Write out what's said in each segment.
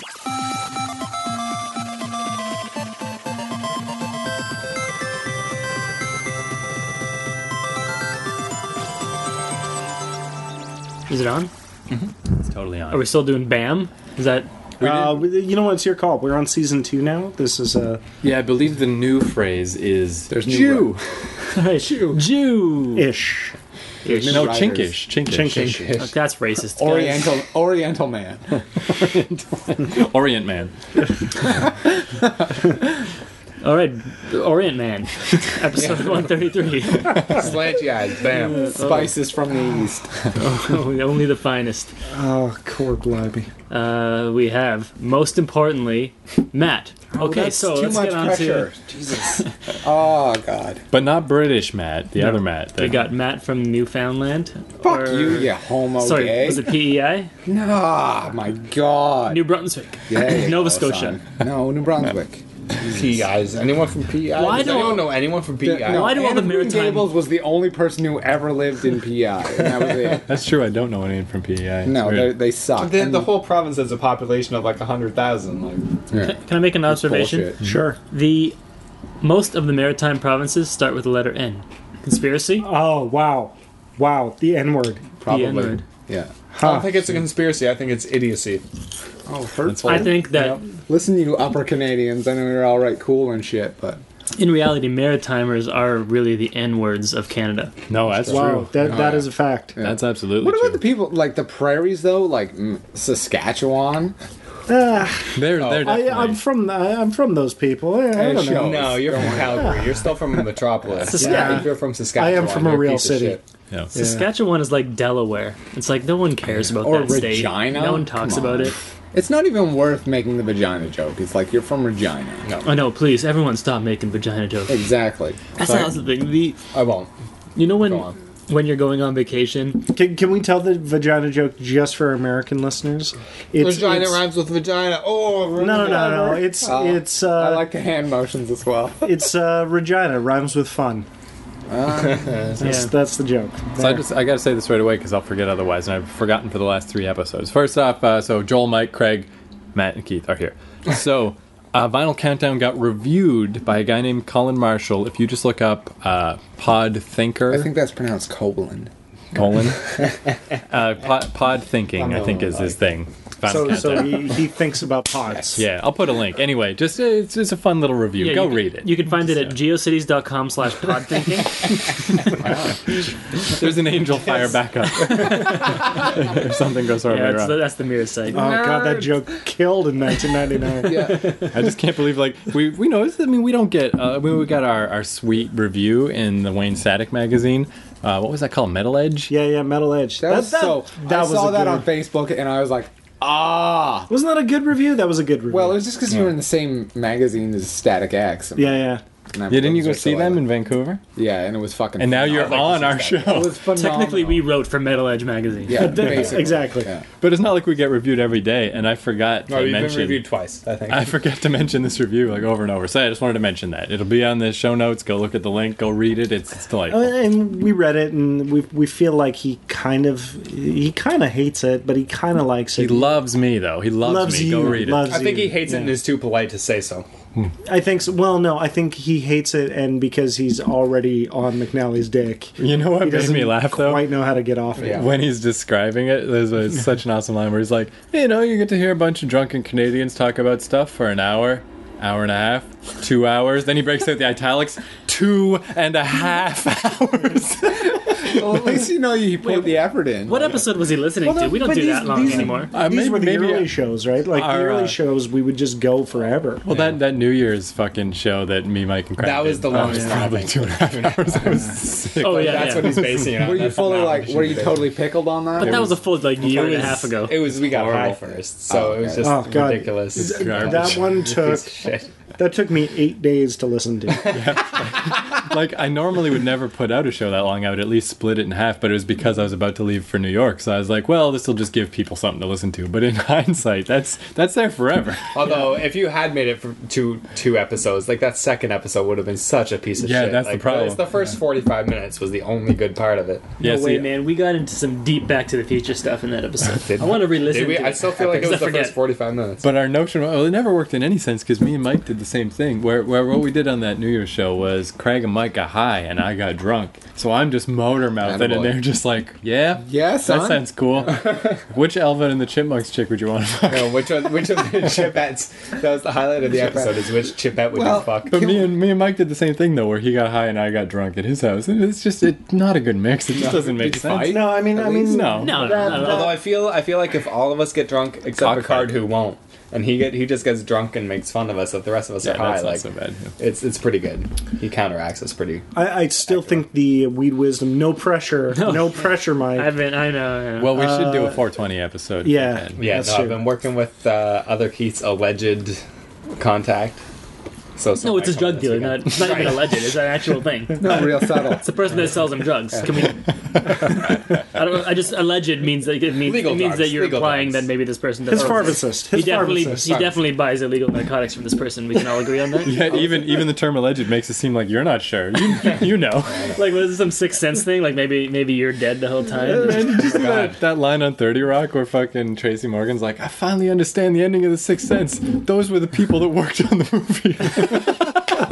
Is it on? It's totally on. Are we still doing BAM? Is that... You know what? It's your call. We're on season 2 now. This is Yeah, I believe the new phrase is There's new Jew. Jew. ish. No, writers. chinkish. Chinkish. Oh, That's racist, guys. Oriental man. Orient man. All right, the Orient Man, episode 133. Slanty eyes, bam. Spices from the east. Only the finest. Oh, Corblibby. We have, most importantly, Matt. Okay, That's so too let's much get on pressure. to... Jesus. Oh, God. But not British Matt, the other Matt. We got Matt from Newfoundland. Fuck you homo Sorry, gay. was it PEI? Nah, my God. New Brunswick. There you Nova go, Scotia. son. No, New Brunswick. PEIs. Anyone from PEI? Why Does don't- anyone know anyone from PEI? No. Why do all the Anna Green maritime- Gables was the only person who ever lived in PEI, and that was it. That's true, I don't know anyone from PEI. No, they suck. The whole province has a population of like 100,000. Like, Can I make an observation? bullshit. Sure. Most of the maritime provinces start with the letter N. Conspiracy? Oh, wow. Wow. The N-word. Probably. The N-word. Yeah. I don't think it's a conspiracy. I think it's idiocy. Oh, hurtful. I think that, Listen, you upper Canadians. I know you're all right, cool and shit, but in reality, maritimers are really the N-words of Canada. No, that's Wow. true. That is a fact. That's absolutely what true. about the people like the prairies though, like Saskatchewan? They're definitely... I'm from those people. I don't know. No, you're from Calgary. You're still from a metropolis. Yeah. If you're from Saskatchewan, I am from a you're real piece of city. shit. Yeah. Saskatchewan is like Delaware. It's like no one cares about Or that state. Regina? No one talks Come about on. it. It's not even worth making the vagina joke. It's like you're from Regina. Oh no, please, everyone stop making vagina jokes. Exactly. That's not the thing. I won't. You know Go on. when you're going on vacation, Can we tell the vagina joke just for American listeners? Vagina rhymes with vagina. Oh, No. It's I like the hand motions as well. it's Regina rhymes with fun. That's the joke. So I got to say this right away because I'll forget otherwise, and I've forgotten for the last 3 episodes. First off, so Joel, Mike, Craig, Matt, and Keith are here. So Vinyl Countdown got reviewed by a guy named Colin Marshall. If you just look up Pod Thinker, I think that's pronounced colon. Pod Thinking, I think is his thing. Vinyl So Countdown. he thinks about pods. Yeah, I'll put a link. Anyway, just it's a fun little review. yeah, Go you can- read it. You can find it at geocities.com/podthinking. There's an angel fire backup. If something goes horribly wrong. that's the mirror site. Oh god, that joke killed in 1999. Yeah. I just can't believe we noticed. I mean, we don't get. We got our sweet review in the Wayne Static magazine. What was that called? Metal Edge. Yeah, Metal Edge. That was so. that I was saw a that good- on Facebook and I was like, ah. Wasn't that a good review? That was a good review. Well, it was just because you were in the same magazine as Static X. And yeah. Yeah, didn't you go see them in Vancouver? Yeah, and it was fucking. And now you're phenomenal. on our It show. was phenomenal. Technically, we wrote for Metal Edge magazine. Yeah, basically. Exactly. Yeah. But it's not like we get reviewed every day. And I forgot No, to you've been mention. reviewed twice, I think. I forget to mention this review like over and over. So I just wanted to mention that it'll be on the show notes. Go look at the link. Go read it. It's delightful. And we read it, and we feel like he kind of hates it, but he kind of likes He it. loves me though. He loves me. you. Go read it. Loves I think you. he hates it and is too polite to say so. I think so. Well, no, I think he hates it, and because he's already on McNally's dick, You know what he made doesn't me laugh though? quite know how to get off it. Yeah. When he's describing it, there's such an awesome line where he's like, you know, you get to hear a bunch of drunken Canadians talk about stuff for an hour and a half, 2 hours. Then he breaks out the italics, 2.5 hours. Well, at least you know you put the effort in. What episode was he listening to? We don't But do that long anymore. These were the maybe early shows, right? Like our, the early shows, we would just go forever. Well, that New Year's fucking show that me, Mike, and Craig That was did, the longest was probably time. 2.5 hours. I was sick. Oh yeah, That's yeah. what he's basing it on. Were you That's fully not like? what Were you did. totally pickled on that? But that was a full year and a It was- half ago. It was we got high Horrible. first, so it was just Oh, God. ridiculous. Garbage. That one took Shit. That took me 8 days to listen to. Like, I normally would never put out a show that long. I would at least split it in half, but it was because I was about to leave for New York. So I was like, well, this will just give people something to listen to. But in hindsight, that's there forever. Although, if you had made it for two episodes, like that second episode would have been such a piece of Yeah, shit. that's the Like, problem. It's the first 45 minutes was the only good part of it. Yeah, No way, see, man. We got into some deep Back to the Future stuff in that episode. Did I want to re-listen Did we? to I it. still feel like it was the Because I first 45 minutes. But our notion, well, it never worked in any sense because me and Mike did the same thing. Where what we did on that New Year's show was Craig and Mike got high and I got drunk. So I'm just motor mouthing and Attaboy. they're just like, yeah, Yeah, son. that sounds cool. Which Elvin and the Chipmunks chick would you want to fuck? No, which of the Chipettes? That was the highlight of the episode. Is which Chipette would Well, you fuck? But me and Mike did the same thing though, where he got high and I got drunk at his house. And it's just not a good mix. It just doesn't make Did you sense. fight? No, I mean, No. No. Although I feel like if all of us get drunk except Cockfight. Picard, who won't, and he just gets drunk and makes fun of us if the rest of us Yeah, are high, that's not like so bad. it's pretty good. He counteracts us pretty. I still think the weed wisdom, no pressure, no pressure, Mike. I know. Well, we should do a 420 episode. yeah. Yeah, That's no, true. I've been working with other Keith's alleged contact. So No, it's a might come drug this dealer. weekend. It's not even alleged. It's an actual thing. No, real subtle. It's the person that sells them drugs. Can we? I don't. I just alleged means that it means Legal it means drugs, that you're legal implying drugs. that maybe this person His does. pharmacist. He His definitely pharmacist. buys illegal narcotics from this person. We can all agree on that. Yeah, even the term alleged makes it seem like you're not sure. You know. Like, was it some Sixth Sense thing? Like maybe you're dead the whole time. Man, did you see that line on 30 Rock where fucking Tracy Morgan's like, I finally understand the ending of The Sixth Sense. Those were the people that worked on the movie.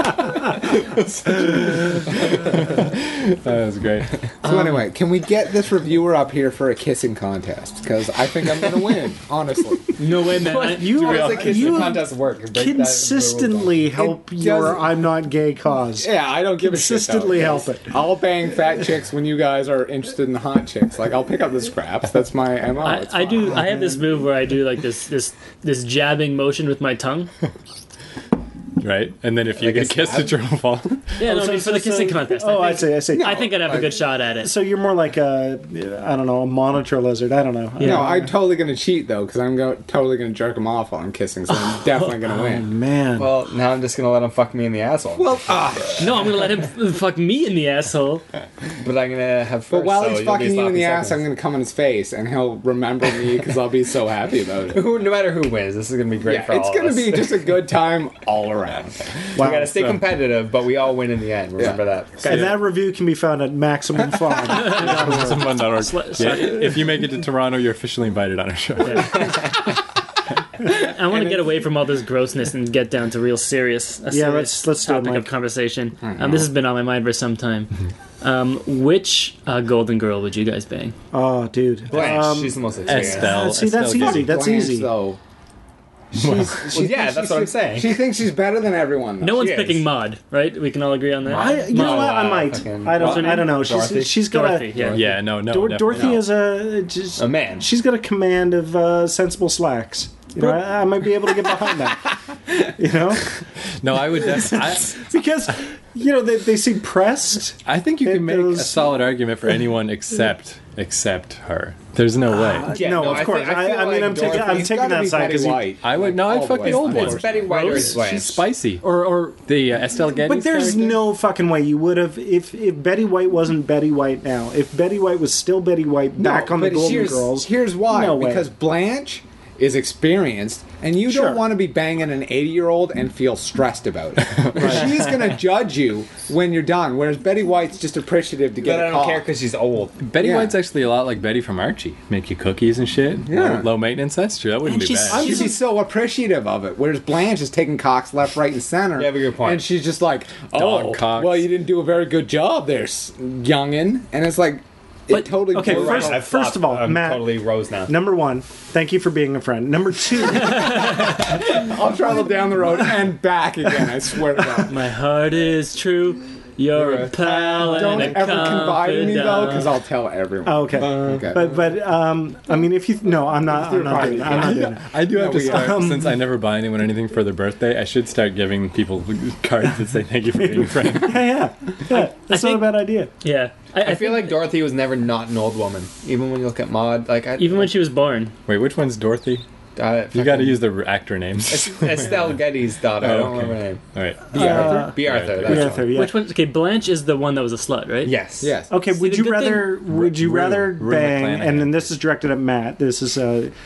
That was great. So anyway, can we get this reviewer up here for a kissing contest? Because I think I'm going to win, honestly. No way, man. You How does the kissing you contest work? Break that consistently help your doesn't- I'm not gay cause. Yeah, I don't give a shit. Consistently though, help 'cause it. I'll bang fat chicks when you guys are interested in hot chicks. Like, I'll pick up the scraps. That's my MO. It's I fine. do. I have this move where I do like this jabbing motion with my tongue. Right? And then if you Like get a kissed, stab? it's your own fault. Yeah, no, I so- mean, for the so- kissing contest. Oh, I think, see. I think I'd have a good shot at it. So you're more like a, I don't know, a monitor lizard. I don't know. No, I'm totally going to cheat, though, because I'm totally going to jerk them off while I'm kissing, so I'm definitely going to win. Man. Well, now I'm just gonna let him fuck me in the asshole. Well, No, I'm gonna let him fuck me in the asshole. but I'm gonna have. but First, while so he's you'll be fucking you in the sloppy ass, I'm seconds. going to come in his face, and he'll remember me because I'll be so happy about it. No matter who wins, this is gonna be great Yeah, for it's all going of to us. be just a good time all around. We gotta stay so- competitive, but we all win in the end. Remember that. And that review can be found at Maximum Fun. Someone.org. Slut- Yeah, if you make it to Toronto, you're officially invited on our show. I want to get away from all this grossness and get down to real serious. Yeah, let's do it, topic Mike. of conversation. This has been on my mind for some time. Which Golden Girl would you guys bang? Oh, dude. Blanche, she's the most experienced. Estelle. See, that's Estelle easy. That's Blanche, easy. though. Well, yeah, that's what I'm saying. She thinks she's better than everyone. Though. No one's is. picking Maud, right? We can all agree on that. You know what? I Wow, might. fucking- I What's her don't. I name? don't know. Dorothy? She's got Dorothy, yeah. Yeah, no. definitely Dorothy not. is a man. She's got a command of sensible slacks. You know, I might be able to get behind that. You know, No, I would definitely. because you know they seem pressed. I think you It can make a goes- solid argument for anyone except her. There's no way. Yeah, no, no, of I course. think- I feel I mean, like I'm taking Dorothy's that gotta be side Betty because White. I would. No, I'd All fuck the the way. old It's one. Betty White or Rose? Blanche. She's spicy. Or The Estelle Getty. But there's no fucking way you would have if Betty White wasn't Betty White now. If Betty White was still Betty White back on the but Golden here's, Girls. Here's why. No way. Because Blanche is experienced, and you Sure. don't want to be banging an 80-year-old and feel stressed about it. She's going to judge you when you're done, whereas Betty White's just appreciative to get But I a don't call. care because she's old. Betty Yeah. White's actually a lot like Betty from Archie. Make you cookies and shit. Yeah. Low maintenance. That's true. That wouldn't And be she's- bad. She'd be so appreciative of it, whereas Blanche is taking cocks left, right, and center. You have a good point. And she's just like, Dog oh, cocks. well, you didn't do a very good job there, youngin'. And it's like, it But- totally okay, goes first- wrong. I've first flopped. of all, I'm Matt- totally Rose now. Number one, thank you for being a friend. Number two, I'll travel down the road and back again, I swear to God. my heart is true. You're a pal Don't and a ever confide in me, though, confidant. because I'll tell everyone. oh, okay. Okay. But I mean, if you no, I'm not doing it. I'm not doing it. I do have No, to we- start, since I never buy anyone anything for their birthday, I should start giving people cards that say thank you for being a friend. Yeah. That's not a think- bad idea. Yeah, I feel like Dorothy was never not an old woman. Even when you look at Maud, like even when she was born. Wait, which one's Dorothy? You got to use the actor names. Estelle Getty's daughter. I don't remember her name. All right. B. Arthur. B. Arthur. B. That's Yeah, right. Arthur, yeah. Which one? Okay, Blanche is the one that was a slut, right? Yes. Yes. Okay, would the you good rather Rue bang? McClanahan. And then this is directed at Matt. This is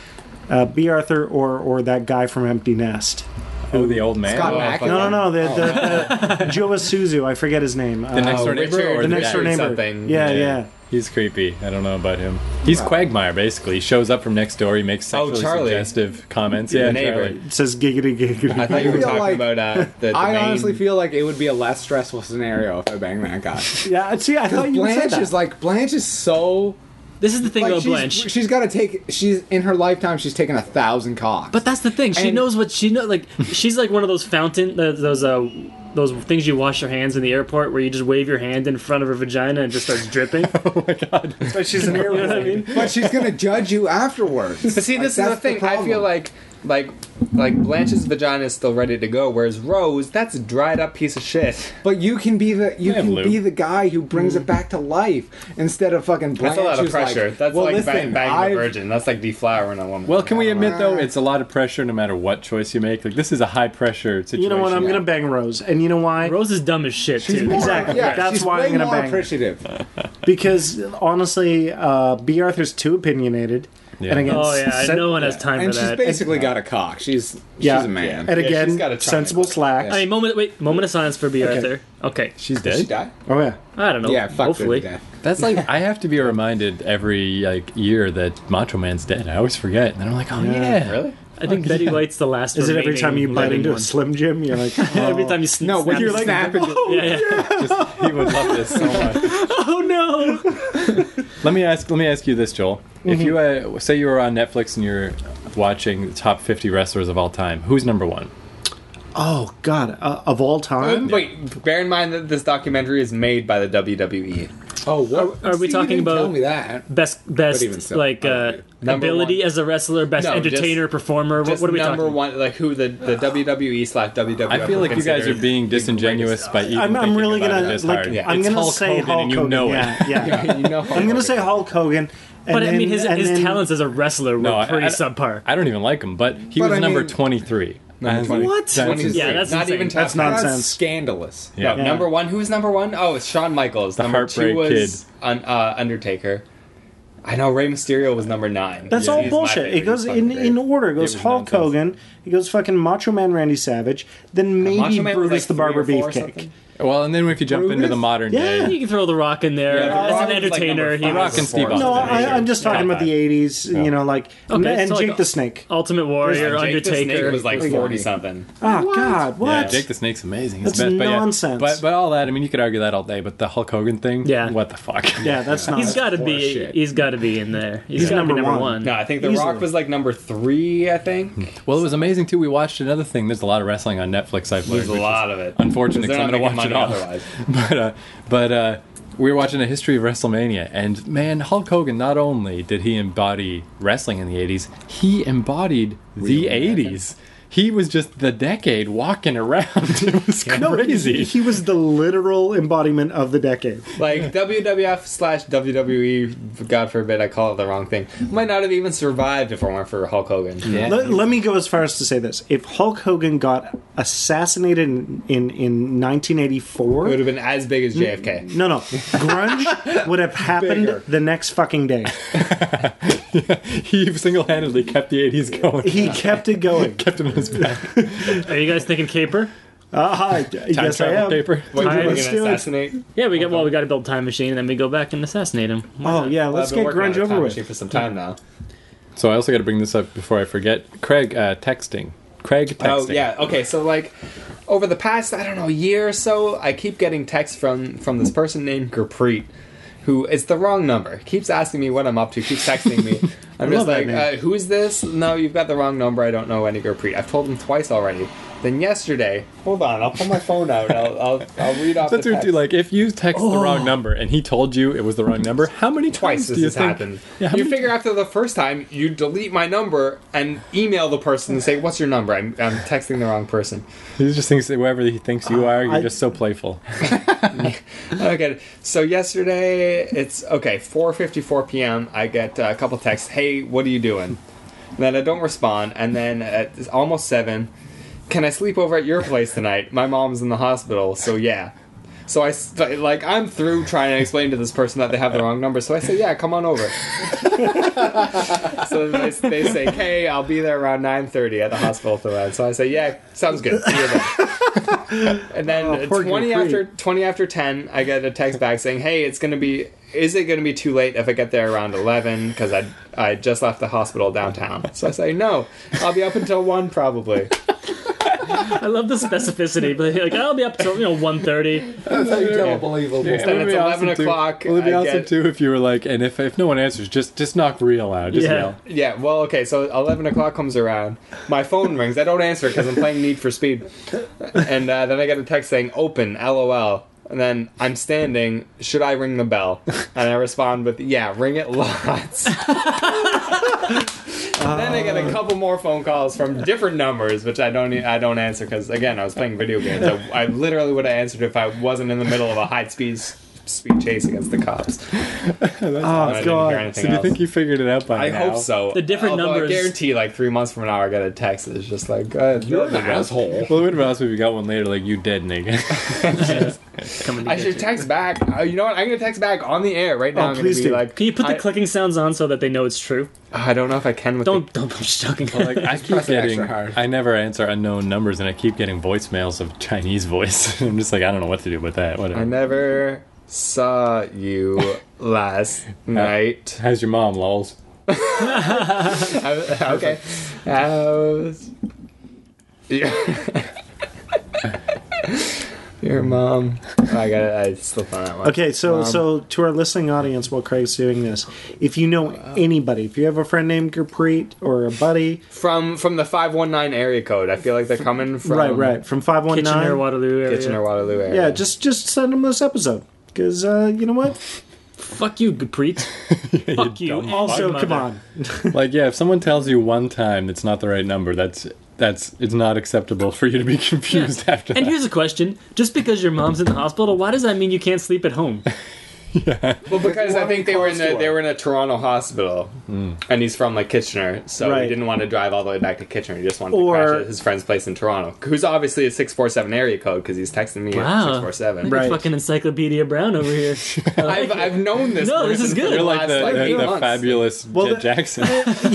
B. Arthur or that guy from Empty Nest. Oh, the old man. Scott Oh, Mack. No, the Joe Isuzu. I forget his name. The next door neighbor Richard- or the the next door dad? neighbor. something. Yeah, Yeah. yeah. He's creepy. I don't know about him. He's Quagmire, basically. He shows up from next door. He makes sexually Charlie. suggestive comments. The Yeah, neighbor. Charlie. It says giggity giggity. I thought you were feel talking like- about the I main- honestly feel like it would be a less stressful scenario if I banged that guy. Yeah, see, I thought you would say Blanche that. is like Blanche is so This is the thing like about Blanche. she's got to take. She's in her lifetime. She's taken 1,000 cocks. But that's the thing. She And- knows what she knows. Like she's like one of those fountain, those things you wash your hands in the airport, where you just wave your hand in front of her vagina and it just starts dripping. Oh my god. But she's an You know what I mean? But she's gonna judge you afterwards. But see, this is the that's thing. I feel problem. like Blanche's vagina is still ready to go, whereas Rose, that's a dried up piece of shit. But you can be the lube. guy who brings it back to life instead of fucking Blanche. That's a lot of who's like, pressure. That's well, like listen, banging a I've- virgin. That's like deflowering a woman. Well, can we admit though, it's a lot of pressure no matter what choice you make. Like this is a high pressure situation. You know what? I'm Yeah. gonna bang Rose, and you know why? Rose is dumb as shit She's too. more, Exactly. Yeah, That's she's why way I'm gonna more bang. appreciative. Because honestly, B. Arthur's too opinionated. Yeah. And again, Oh yeah, no one has time And for she's that. basically got a cock. She's Yeah. a man. And Yeah, again, she's got a sensible triangle. slacks. I mean, moment of silence for B. Arthur. Okay, She's Did she dead. die? Oh yeah. I don't know. Yeah, fuck Hopefully, her to death. That's like I have to be reminded every like year that Macho Man's dead. I always forget, and then I'm like, oh yeah, Really? I think Betty White's the last. Is it every remaining time you bite living into a one. Slim Jim? You're like, Every time you No, when you're you like, snap into yeah, yeah. Just, he would love this so much. Oh no! Let me ask you this, Joel. If you say you were on Netflix and you're watching the top 50 wrestlers of all time, who's number one? oh god, of all time. Wait, bear in mind that this documentary is made by the WWE. Oh, what? Are we See, you talking didn't about- Tell me that. Best even so, like Number ability one. as a wrestler, best No, entertainer, just- performer. Just What are we number talking? one, like who the WWE/WWF. I feel like you guys are being disingenuous by even I'm thinking really about gonna it this like. hard. Yeah. I'm It's gonna Hulk say Hogan Hulk and you Hogan. know it. Yeah. You know, I'm gonna say Hulk Hogan. And But I then- mean, his and then- talents as a wrestler were No, pretty I- subpar. I don't even like him, but he But was I number mean- 23. Number 20. What? That's Yeah, that's not insane. even top That's 10. nonsense. That's scandalous. Yeah. No, number one. Who's number one? Oh, it's Shawn Michaels. The Number Heartbreak two was Undertaker. I know Rey Mysterio was number 9. That's Yeah, all he's my bullshit. favorite. It goes He's fucking great. in order. It goes was Hulk nonsense. Hogan. It goes fucking Macho Man Randy Savage. Then maybe Macho Man was Brutus like the Barber 3 or 4 or Beefcake. something. Well, and then if you jump into Brutus? the modern Yeah. day, You can throw The Rock in there Yeah, The as Rock an was, like, entertainer. number He five. Rock was and Steve No, No, Austin. I'm just talking about the 80s. You know, like Okay, and so like Jake a- the Snake. Ultimate Warrior, Jake the Snake Undertaker. was like 40 something. Oh God, what? yeah, Jake the Snake's amazing. He's That's the best, but yeah, nonsense. but all that, I mean, you could argue that all day, but the Hulk Hogan thing, Yeah. what the fuck? Yeah, that's not. He's got to be. horseshit. He's got to be in there. He's He's got to be number number one. one. No, I think The Easily. Rock was like number 3, I think. Well, it was amazing too. We watched another thing. There's a lot of wrestling on Netflix. I've learned. There's a which is lot of it. unfortunate, They're because I'm not going to making watch money it all. otherwise. But we were watching a history of WrestleMania, and man, Hulk Hogan, not only did he embody wrestling in the 80s, he embodied the 80s. He was just the decade walking around. It was crazy. He was the literal embodiment of the decade. Like WWF/WWE, God forbid I call it the wrong thing, might not have even survived if it weren't for Hulk Hogan. Yeah. Let me go as far as to say this: if Hulk Hogan got assassinated in It 1984, would have been as big as JFK. no, grunge would have happened Bigger. the next fucking day. He single-handedly kept the 80s going. He kept it going. kept him on his back. Are you guys thinking caper? Hi, Time yes, I travel am. paper. What, you were Let's going do to it. assassinate? Yeah, we got. Well, we got to build a time machine, and then we go back and assassinate him. Oh yeah, let's I've been get working on grunge a over time with. machine for some time now. So I also got to bring this up before I forget. Craig texting. Craig texting. Oh yeah, okay. So like over the past I don't know year or so, I keep getting texts from this person named Gurpreet, who is the wrong number. Keeps asking me what I'm up to. Keeps texting me. I'm love just that like, name. who is this? No, you've got the wrong number. I don't know any Gurpreet. I've told him twice already. Then yesterday, hold on, I'll pull my phone out. I'll read off That's the what text. like if you text the wrong number and he told you it was the wrong number, how many Twice times this do you has think? happened. Yeah, how You many figure after the first time, you delete my number and email the person and say, "What's your number? I'm texting the wrong person." He just thinks that whoever he thinks you are, you're I- just so playful. I don't get it. So yesterday, it's okay. 4:54 p.m. I get a couple texts. Hey, what are you doing? And then I don't respond, and then at almost 7, can I sleep over at your place tonight? My mom's in the hospital, so yeah. So I'm through trying to explain to this person that they have the wrong number. So I say, yeah, come on over. So they say, hey, I'll be there around 9:30 at the hospital for that. So I say, yeah, sounds good. See you then. And then 20 after 10, I get a text back saying, hey, is it going to be too late if I get there around 11? Because I just left the hospital downtown. So I say, no, I'll be up until 1 probably. I love the specificity, but like I'll be up till 1:30. That's how you tell a believable. Then it's 11 o'clock. Well, it'd be awesome too if you were like, and if no one answers, just knock real loud. Just yell. Yeah, well, okay, so 11 o'clock comes around. My phone rings. I don't answer because I'm playing Need for Speed. And then I get a text saying, open, LOL. And then I'm standing, should I ring the bell? And I respond with, yeah, ring it lots. And then I get a couple more phone calls from different numbers, which I don't answer because, again, I was playing video games. I literally would have answered if I wasn't in the middle of a high-speed chase against the cops. Oh, God. So do you think you figured it out by now? I hope so. The different numbers. I guarantee, 3 months from now, I get a text that's just like, you're an asshole. Well, it would have been awesome if you got one later, like, you dead nigga. I should text back. You know what? I'm going to text back on the air right now. I'm please gonna be do. like, Can you put the clicking sounds on so that they know it's true? I don't know if I can with Don't. I'm just joking. Well, like, I keep press it getting. extra hard. I never answer unknown numbers, and I keep getting voicemails of Chinese voice. I'm just like, I don't know what to do with that. Whatever. I never saw you last night. How's your mom, lols? Okay. Your mom. I slipped on that one. Okay, so to our listening audience, while Craig's doing this, if you know anybody, if you have a friend named Gurpreet or a buddy From the 519 area code, I feel like they're coming from right from 519 Kitchener, Waterloo area. Kitchener, Waterloo area. yeah, just send them this episode because you know what? Fuck you, Gurpreet. Fuck you. dumb Also, Fuck come mother. on. Like, yeah, if someone tells you one time it's not the right number, it's not acceptable for you to be confused after that. And here's a question: just because your mom's in the hospital, why does that mean you can't sleep at home? Well, because I think they were in close to a Toronto hospital, and he's from Kitchener, so Right. he didn't want to drive all the way back to Kitchener. He just wanted Or- to crash at his friend's place in Toronto, who's obviously a 647 area code because he's texting me at Wow. 647. Right. Fucking Encyclopedia Brown over here. I like it. I've known this. No, this is person for good. the You're like last, the 8 months. fabulous Well, Jet Jackson.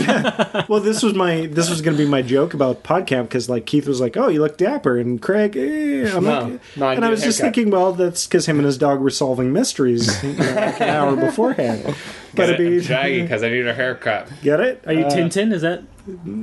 Well, this was going to be my joke about PodCamp because Keith was like, "Oh, you look dapper," and Craig, I'm No, I and I need was a just haircut. thinking, well, that's because him and his dog were solving mysteries like an hour beforehand. Gotta I'm be shaggy because I need a haircut. get it? Are you Tintin? Is that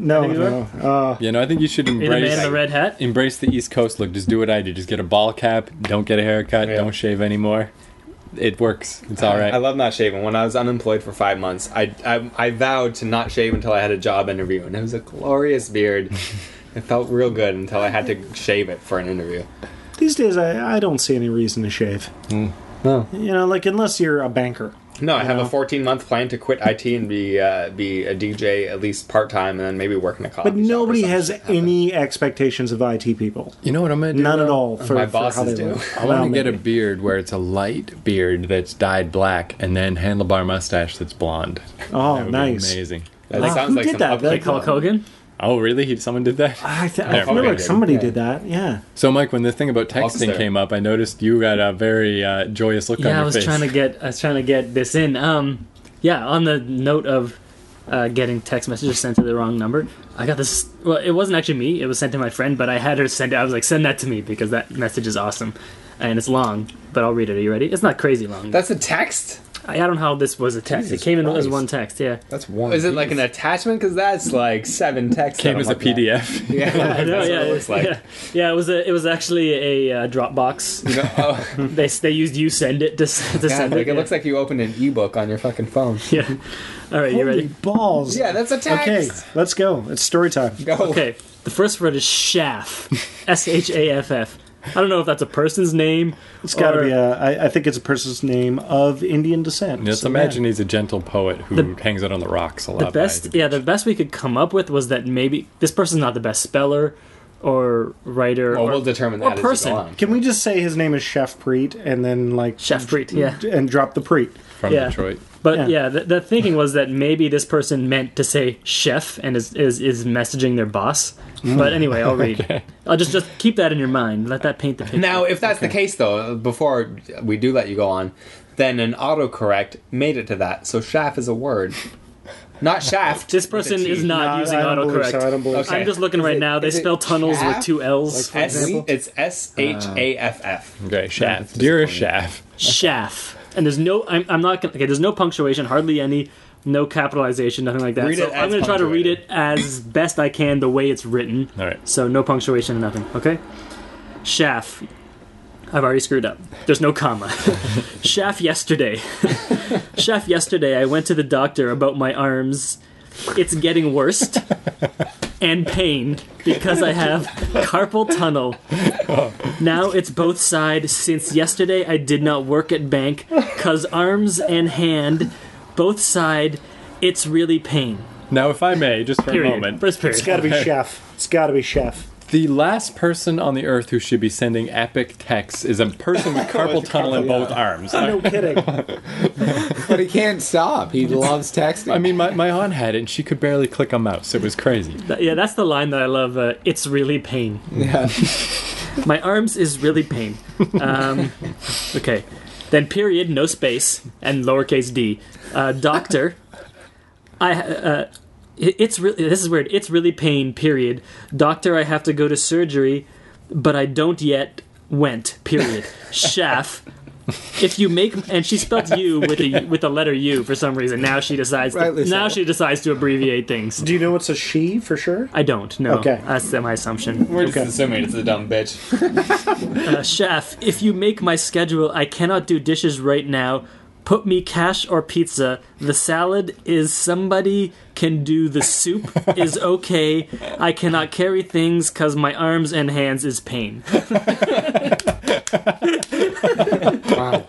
No. I think you should are you the man in embrace the red hat? embrace the East Coast look. Just do what I do. Just get a ball cap. Don't get a haircut. Yeah. Don't shave anymore. It works. It's all right. I love not shaving. When I was unemployed for 5 months, I vowed to not shave until I had a job interview, and it was a glorious beard. It felt real good until I had to shave it for an interview. These days, I don't see any reason to shave. No. You know, unless you're a banker. No, I have know? a 14-month plan to quit IT and be a DJ at least part-time and then maybe work in a coffee But shop or nobody some has shit happen. any expectations of IT people. You know what I'm gonna do? None at though? all for, My for how bosses they do. live. I want to get a beard where it's a light beard that's dyed black, and then handlebar mustache that's blonde. Oh, That would be nice. amazing. That Wow, sounds who like did some that? upgrade Like Hulk Hogan? Oh, really? Someone did that? I Yeah, feel like Hogan somebody did. did that. Yeah. So, Mike, when the thing about Hulkster. texting came up, I noticed you got a very joyous look on Yeah, your I was face. trying to get this in. Yeah, on the note of getting text messages sent to the wrong number, I got this. Well, it wasn't actually me. It was sent to my friend, but I had her send it. I was like, send that to me because that message is awesome, and it's long. But I'll read it. Are you ready? It's not crazy long. That's a text? I don't know how this was a text. Jesus it came in as Christ. one text. Yeah. That's one. Is it like an attachment? Because that's like 7 texts. Came that as a I'm looking at. PDF. Yeah, I know, that's yeah, what it looks like. yeah. It was actually a Dropbox. You know, oh, They used you send it to yeah, send like it. it looks like you opened an ebook on your fucking phone. Yeah. All right, you Holy ready? balls. Yeah, that's a text. Okay, let's go. It's story time. Go. Okay. The first word is Shaff. SHAFF. I don't know if that's a person's name. It's got to or- be I think it's a person's name of Indian descent. Just So, imagine he's a gentle poet who hangs out on the rocks a lot. The best, the best we could come up with was that maybe this person's not the best speller or writer Well, or, we'll determine or that person. as we go on. Can we just say his name is Chef Preet and then Chef Preet, yeah. and drop the Preet? from yeah. Detroit. But yeah, the thinking was that maybe this person meant to say chef and is messaging their boss. But anyway, I'll read. Okay. I'll just keep that in your mind. Let that paint the picture. Now, if that's the case, though, before we do let you go on, then an autocorrect made it to that. So chaff is a word. Not shaft. This person is not using autocorrect. I don't believe so. Okay. I'm just looking right now. They spell tunnels with 2 L's, for example. It's SHAFF. Okay, Shaft. Dearest Shaft. Chaff. And there's no, I'm not gonna, okay, there's no punctuation, hardly any, no capitalization, nothing like that. Read So it as I'm going to try to read punctuated. it as best I can the way it's written. All right. So no punctuation, nothing, okay? Chaff. I've already screwed up. There's no comma. Chaff yesterday. Chaff yesterday, I went to the doctor about my arms. It's getting worse. And pain because I have carpal tunnel. Now it's both sides since yesterday I did not work at bank cause arms and hand both side it's really pain. Now, if I may, just for Period. a moment, First period. It's got to be chef. It's got to be chef. the last person on the earth who should be sending epic texts is a person with carpal tunnel in both arms. No kidding. But he can't stop. He loves texting. I mean, my aunt had it, and she could barely click a mouse. It was crazy. Yeah, that's the line that I love. It's really pain. Yeah. My arms is really pain. Okay. Then period, no space, and lowercase d. Doctor, it's really, this is weird. It's really pain, period. Doctor, I have to go to surgery, but I don't yet went, period. Shaff. If you make, and she spelled you with the letter U for some reason. Now she decides. She decides to abbreviate things. Do you know it's a she for sure? I don't. No. Okay. That's my assumption. We're just assuming it's a dumb bitch. Chef, if you make my schedule, I cannot do dishes right now. Put me cash or pizza. The salad is somebody can do. The soup is okay. I cannot carry things cause my arms and hands is pain. Wow.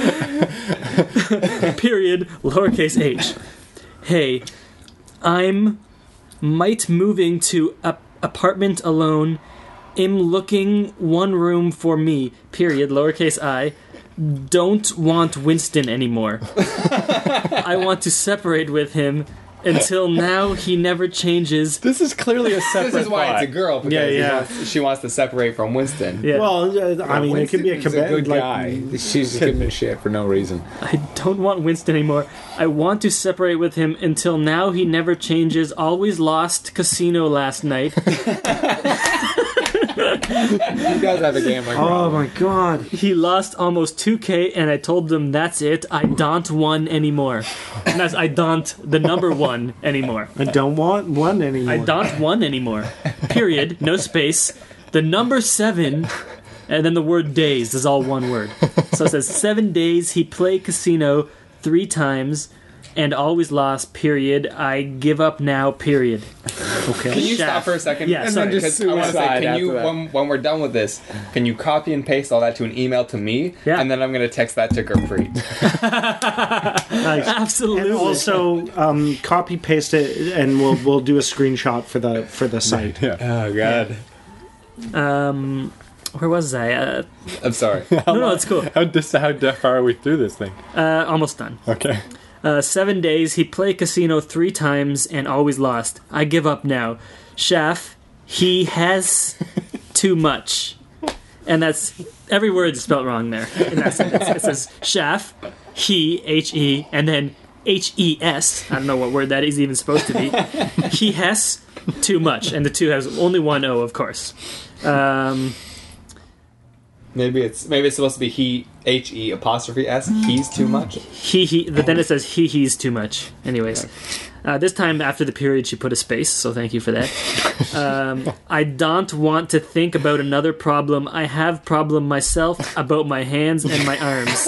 Period. Lowercase h. Hey, I'm might moving to apartment alone. Am looking one room for me. Period. Lowercase I. Don't want Winston anymore. I want to separate with him. Until now, he never changes. This is clearly a separate This is why thought. it's a girl, because Yeah. she wants to separate from Winston. Yeah. Well, I mean, it could be a Winston's good like, guy. She's just giving him shit for no reason. I don't want Winston anymore. I want to separate with him. Until now, he never changes. Always lost casino last night. He does have a gambling Oh problem. my god. He lost almost 2K, and I told him that's it. I don't want anymore. And that's I don't the number 1 anymore. I don't want one anymore. I don't want anymore. Period. No space. The number 7, and then the word days is all one word. So it says 7 days he played casino 3 times and always lost. Period. I give up now. Period. Okay. Can you Chef. stop for a second? Yeah, And sorry. then just I want to say, suicide can you, after that. when we're done with this, can you copy and paste all that to an email to me? Yeah. And then I'm going to text that to Gurpreet. Nice. Absolutely. And also, copy paste it, and we'll do a screenshot for the site. Yeah. Oh god. Where was I? I'm sorry. No, it's cool. How far are we through this thing? Almost done. Okay. 7 days, he played casino 3 times and always lost. I give up now. Shaff, he has too much. And that's, every word is spelled wrong there in that sentence. It says Shaff, he, H-E, and then H-E-S. I don't know what word that is even supposed to be. He has too much. And the 2 has only one O, of course. Maybe it's supposed to be he, H-E apostrophe S. He's too much. But then it says he's too much. Anyways. This time after the period she put a space, so thank you for that. I don't want to think about another problem. I have problem myself about my hands and my arms.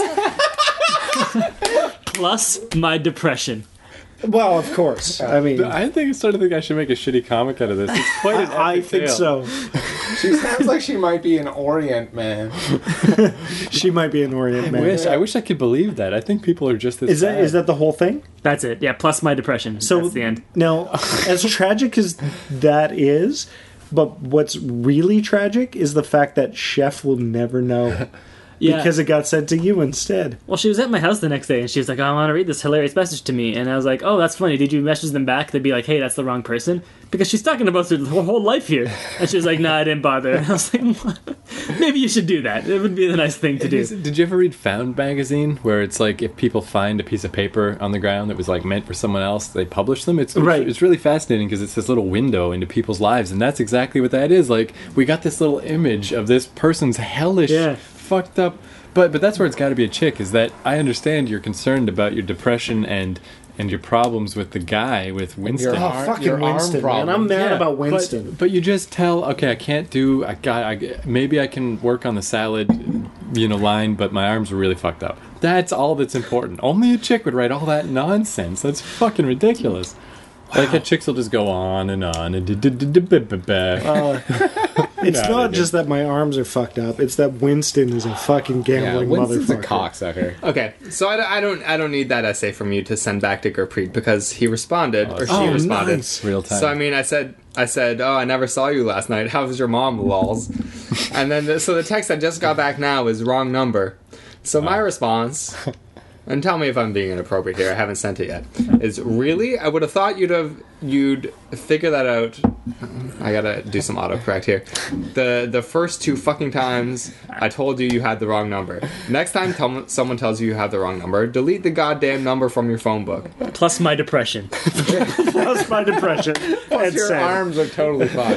Plus my depression. Well, of course. I mean, I started to think I should make a shitty comic out of this. It's quite an I epic think tale. so. She sounds like she might be an Orient man. She might be an Orient man. I wish I could believe that. I think people are just this Is that the whole thing? That's it. Yeah, plus my depression. So that's the end. Now, as tragic as that is, but what's really tragic is the fact that Chef will never know. Yeah. because it got sent to you instead. Well, she was at my house the next day, and she was like, "I want to read this hilarious message to me." And I was like, "Oh, that's funny. Did you message them back?" They'd be like, "Hey, that's the wrong person," because she's talking about her whole life here. And she was like, "No, I didn't bother." And I was like, "Maybe you should do that. It would be the nice thing to do." Did you ever read Found magazine, where it's like if people find a piece of paper on the ground that was like meant for someone else, they publish them? It's Right. It's really fascinating because it's this little window into people's lives, and that's exactly what that is. Like, we got this little image of this person's hellish, Yeah. fucked up. But that's where it's got to be a chick. Is that I understand you're concerned about your depression and your problems with the guy with Winston. Your Oh, arm- fucking your arm Winston, man. problem. I'm mad Yeah, about Winston. But you just tell, okay, I can't do. Maybe I can work on the salad, line, but my arms are really fucked up. That's all that's important. Only a chick would write all that nonsense. That's fucking ridiculous. Like, chicks will just go on and on and It's No, not they just that my arms are fucked up. It's that Winston is a fucking Yeah, gambling Winston's a motherfucker. cocksucker. Okay, so I don't need that essay from you to send back to Gurpreet because he responded or she Oh, responded. nice. real time. So I mean, I said, "Oh, I never saw you last night. How was your mom, lols?" And then so the text I just got back now is wrong number. So my response, and tell me if I'm being inappropriate here. I haven't sent it yet. Is really? I would have thought you'd figure that out. I gotta do some autocorrect here. The first 2 fucking times I told you had the wrong number. Next time someone tells you have the wrong number, delete the goddamn number from your phone book. Plus my depression. That's my depression. It's Your sad. arms are totally fucked.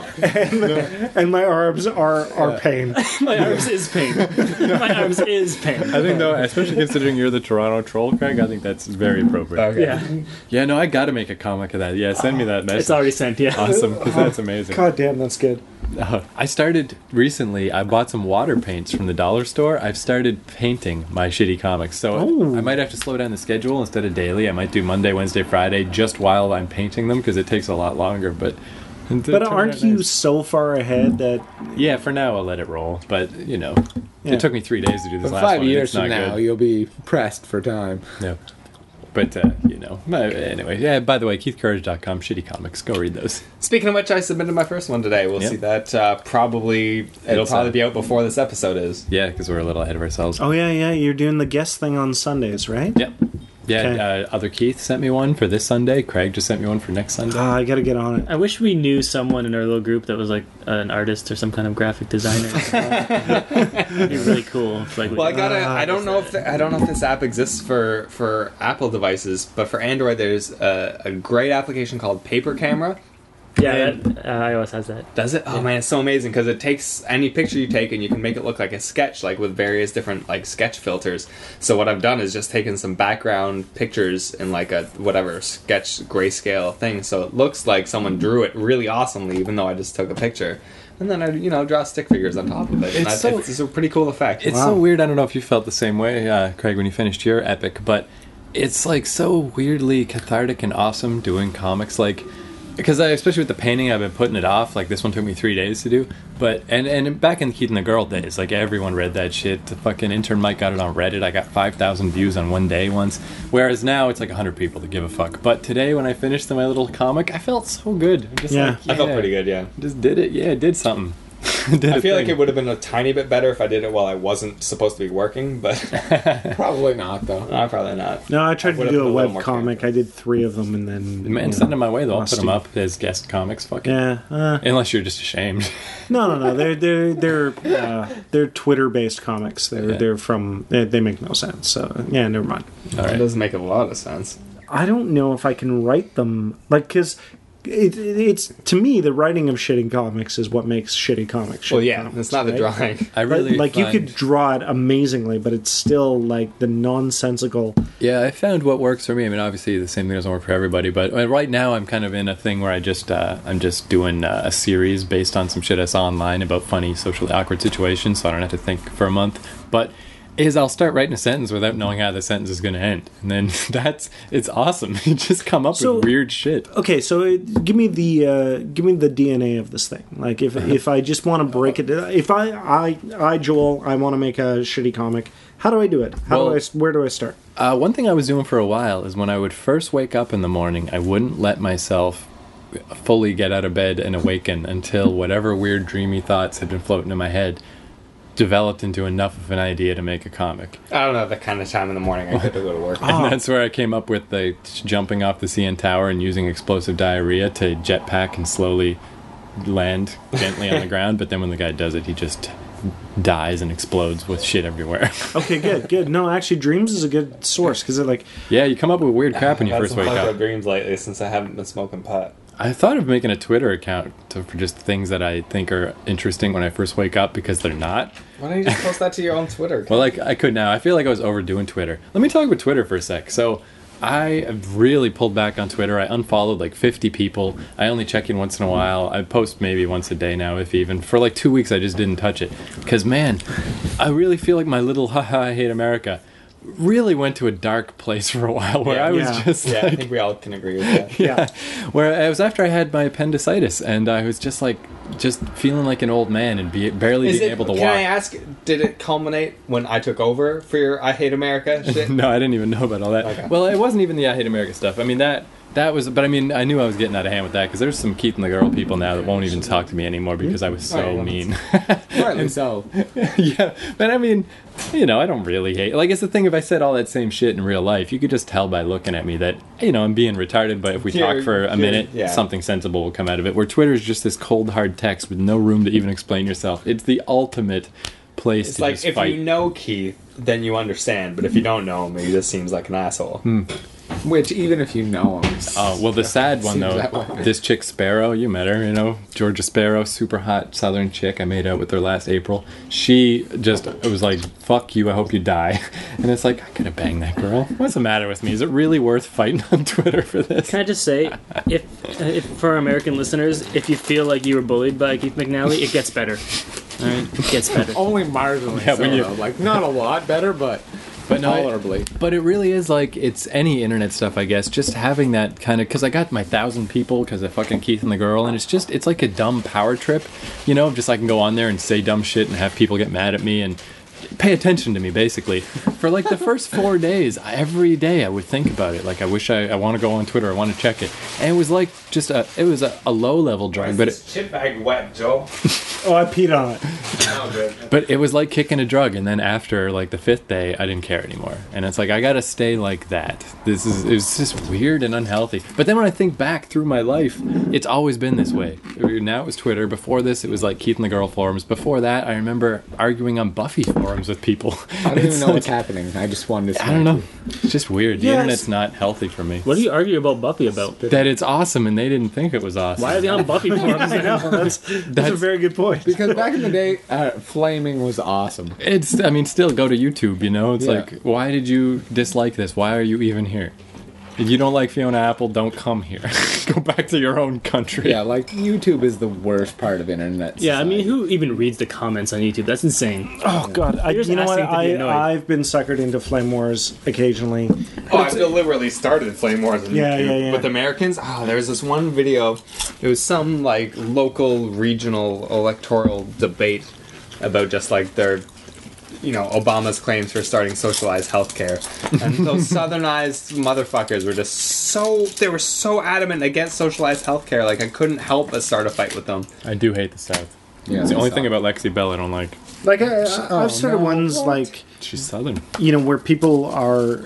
And my arms are pain. My arms is pain. My arms is pain. I think, though, especially considering you're the Toronto troll, Craig, I think that's very appropriate. Okay. Yeah, Yeah, no, I got to make a comic of that. Yeah, send me that message. it's already sent. Yeah. Awesome, because that's amazing. God damn, that's good. I started recently. I bought some water paints from the dollar store. I've started painting my shitty comics, so I might have to slow down the schedule. Instead of daily, I might do Monday, Wednesday, Friday, just while I'm painting them because it takes a lot longer. But Aren't you so far ahead that Yeah, for now I'll let it roll. But Yeah. it took me 3 days to do this But last 5 one. years It's not from now, good. you'll be pressed for time. Yeah. But, anyway, yeah, by the way, KeithCourage.com, shitty comics. Go read those. Speaking of which, I submitted my first one today. We'll Yep. see that it'll It's, probably be out before this episode is. Yeah, because we're a little ahead of ourselves. Oh yeah, you're doing the guest thing on Sundays, right? Yep. Yeah, Okay. other Keith sent me one for this Sunday. Craig just sent me one for next Sunday. I gotta get on it. I wish we knew someone in our little group that was like an artist or some kind of graphic designer. It'd be really cool. If, like, we Well, could- I don't know if this app exists for Apple devices, but for Android, there's a great application called Paper Camera. yeah, iOS has that. Does it? Oh man, it's so amazing because it takes any picture you take and you can make it look like a sketch, like with various different like sketch filters. So what I've done is just taken some background pictures in like a whatever sketch grayscale thing, so it looks like someone drew it really awesomely, even though I just took a picture. And then I draw stick figures on top of it. And it's a pretty cool effect. It's so weird. I don't know if you felt the same way, Craig, when you finished your epic, but it's like so weirdly cathartic and awesome doing comics. Like, because especially with the painting, I've been putting it off. Like, this one took me 3 days to do. But and back in Keith and the Girl days, like, everyone read that shit. The fucking intern Mike got it on Reddit. I got 5,000 views on one day once. Whereas now it's like 100 people that give a fuck. But today, when I finished my little comic, I felt so good. I'm just Yeah. I felt pretty good, yeah. Just did it. Yeah, it did something. I feel like it would have been a tiny bit better if I did it while I wasn't supposed to be working, but Probably not, though. probably not. No, I tried to would've do put a a little web more comic. I did 3 of them, and then Man, send them my way, though. I'll put Rusty. them up as guest comics. Fuck it. Yeah. Unless you're just ashamed. No. They're Twitter-based comics. They're from. They make no sense. So yeah, never mind. All It right. doesn't make a lot of sense. I don't know if I can write them because it's to me the writing of shitty comics is what makes shitty comics. Well, shitty yeah, comics, it's not the right? drawing. I really like you find- could draw it amazingly, but it's still like the nonsensical. Yeah, I found what works for me. I mean, obviously the same thing doesn't work for everybody, but right now I'm kind of in a thing where I'm just doing a series based on some shit I saw online about funny socially awkward situations, so I don't have to think for a month. But I'll start writing a sentence without knowing how the sentence is going to end, and then it's awesome. You just come up So- with weird shit. Okay, so give me the DNA of this thing. Like if I just want to break it, if I Joel, I want to make a shitty comic. How do I do it? Where do I start? One thing I was doing for a while is when I would first wake up in the morning, I wouldn't let myself fully get out of bed and awaken until whatever weird dreamy thoughts had been floating in my head developed into enough of an idea to make a comic. I don't know the kind of time in the morning I get to go to work. And that's where I came up with the jumping off the CN Tower and using explosive diarrhea to jetpack and slowly land gently on the ground. But then when the guy does it, he just dies and explodes with shit everywhere. Okay, good. No, actually, Dreams is a good source because they're like, Yeah, you come up with weird crap when you I've had first some wake fucked up. dreams lately since I haven't been smoking pot. I thought of making a Twitter account for just things that I think are interesting when I first wake up because they're not. Why don't you just post that to your own Twitter? Well, like I could now. I feel like I was overdoing Twitter. Let me talk about Twitter for a sec. So I have really pulled back on Twitter. I unfollowed like 50 people. I only check in once in a while. I post maybe once a day now, if even. For like 2 weeks, I just didn't touch it. Because, man, I really feel like my little haha, I hate America really went to a dark place for a while where I was just yeah, like... I think we all can agree with that. Yeah, where it was after I had my appendicitis, and I was just like, just feeling like an old man and barely being able to walk. Can I ask, did it culminate when I took over for your I Hate America shit? No, I didn't even know about all that. Okay. Well, it wasn't even the I Hate America stuff. I mean, that was, but I mean, I knew I was getting out of hand with that because there's some Keith and the Girl people now that won't even talk to me anymore because I was so mean. Rightly so. Yeah, but I mean, you know, I don't really hate. Like, it's the thing, if I said all that same shit in real life, you could just tell by looking at me that, you know, I'm being retarded, but if we talk for a minute, something sensible will come out of it. Where Twitter is just this cold, hard text with no room to even explain yourself. It's the ultimate place It's to like, just if fight. you know Keith, then you understand, but if you don't know him, he just seems like an asshole. Which, even if you know him, Oh, well, the sad one, Seems though, that way. this chick Sparrow, you met her, you know, Georgia Sparrow, super hot southern chick. I made out with her last April. She just, it was like, fuck you, I hope you die. And it's like, I could have banged that girl. What's the matter with me? Is it really worth fighting on Twitter for this? Can I just say, if for our American listeners, if you feel like you were bullied by Keith McNally, it gets better. All right, it gets better. only marginally. Yeah, so, when you- though. Like, not a lot better, but But no, tolerably. But it really is like, it's any internet stuff, I guess. Just having that kind of, because I got my 1,000 people because of fucking Keith and the Girl, and it's like a dumb power trip, you know, just I can go on there and say dumb shit and have people get mad at me and pay attention to me, basically. For like the first 4 days, every day I would think about it. Like, I wish I want to go on Twitter, I want to check it. And it was like just a low level drug, but chip bag wet, Joe? oh, I peed on it. Oh, good. But it was like kicking a drug, and then after like the 5th day, I didn't care anymore. And it's like, I gotta stay like that. It was just weird and unhealthy. But then when I think back through my life, it's always been this way. Now it was Twitter. Before this, it was like Keith and the Girl forums. Before that, I remember arguing on Buffy forums with people. I don't even It's know like, what's happening. I just wanted to. I don't know. It's just weird. The Yes. internet's not healthy for me. What do you argue about Buffy about? That it's awesome, and they didn't think it was awesome. Why are they on Buffy forums? I know, that's a very good point. Because back in the day, flaming was awesome. It's, I mean, still go to YouTube, you know? It's Yeah. like, why did you dislike this? Why are you even here? If you don't like Fiona Apple, don't come here. Go back to your own country. Yeah, like YouTube is the worst part of internet. Yeah, I mean, society. who even reads the comments on YouTube? That's insane. Oh God, You're just you know what? asking to be annoyed. I've been suckered into flame wars occasionally. Oh, I've deliberately started Flame Wars on Yeah, YouTube yeah, yeah. with Americans. Oh, there was this one video. It was some like local regional electoral debate about just like their, you know, Obama's claims for starting socialized healthcare, and those southernized motherfuckers were just they were so adamant against socialized healthcare. Like I couldn't help but start a fight with them. I do hate the South. Yeah, It's the only so- thing about Lexi Bell I don't like. Like I've started ones like She's Southern. you know where people are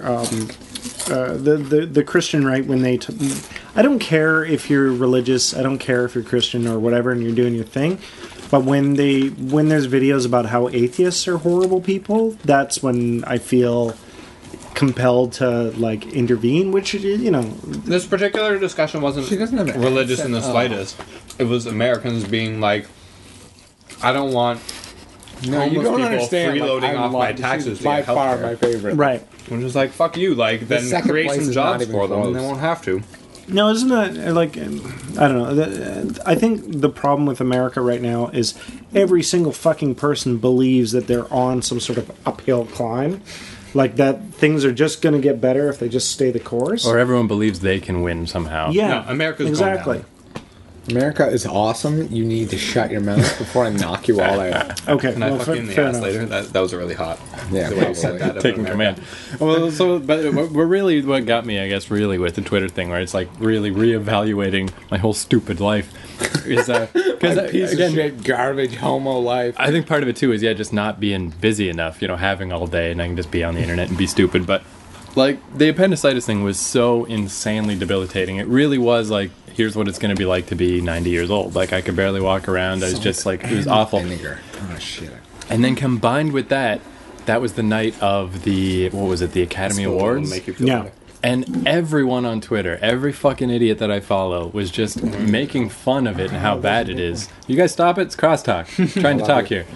the Christian right when they. I don't care if you're religious. I don't care if you're Christian or whatever, and you're doing your thing. But when there's videos about how atheists are horrible people, that's when I feel compelled to like intervene. Which you know, This particular discussion wasn't She doesn't have an religious in the accent. slightest. It was Americans being like, I don't want No, you homeless don't people understand. freeloading I off my love- taxes she's to by get far healthcare. my favorite. right? I'm just like, fuck you, like, then second create place some is not jobs even for them and they close. won't have to. No, isn't that like I don't know. I think the problem with America right now is every single fucking person believes that they're on some sort of uphill climb, like that things are just going to get better if they just stay the course. Or everyone believes they can win somehow. yeah, No, America's going exactly. down. America is awesome. You need to shut your mouth before I knock you all out. Okay, Can I well, fuck you in the fair ass enough. later? That was really hot. Yeah, The way you said probably. that. about Taking America. command. Well, so but we're really what got me, I guess, really with the Twitter thing, where it's like really reevaluating my whole stupid life. Is because Piece again, of shit, garbage, homo life. I think part of it too is just not being busy enough. Having all day and I can just be on the internet and be stupid. But like the appendicitis thing was so insanely debilitating. It really was like, here's what it's going to be like to be 90 years old. Like I could barely walk around. I was just like, it was awful. Vinegar. Oh shit. And then combined with that was the night of the Academy School Awards. will make you feel Yeah. better. And everyone on Twitter, every fucking idiot that I follow, was just making fun of it and how bad it is. You guys stop it. It's crosstalk. Trying to talk here.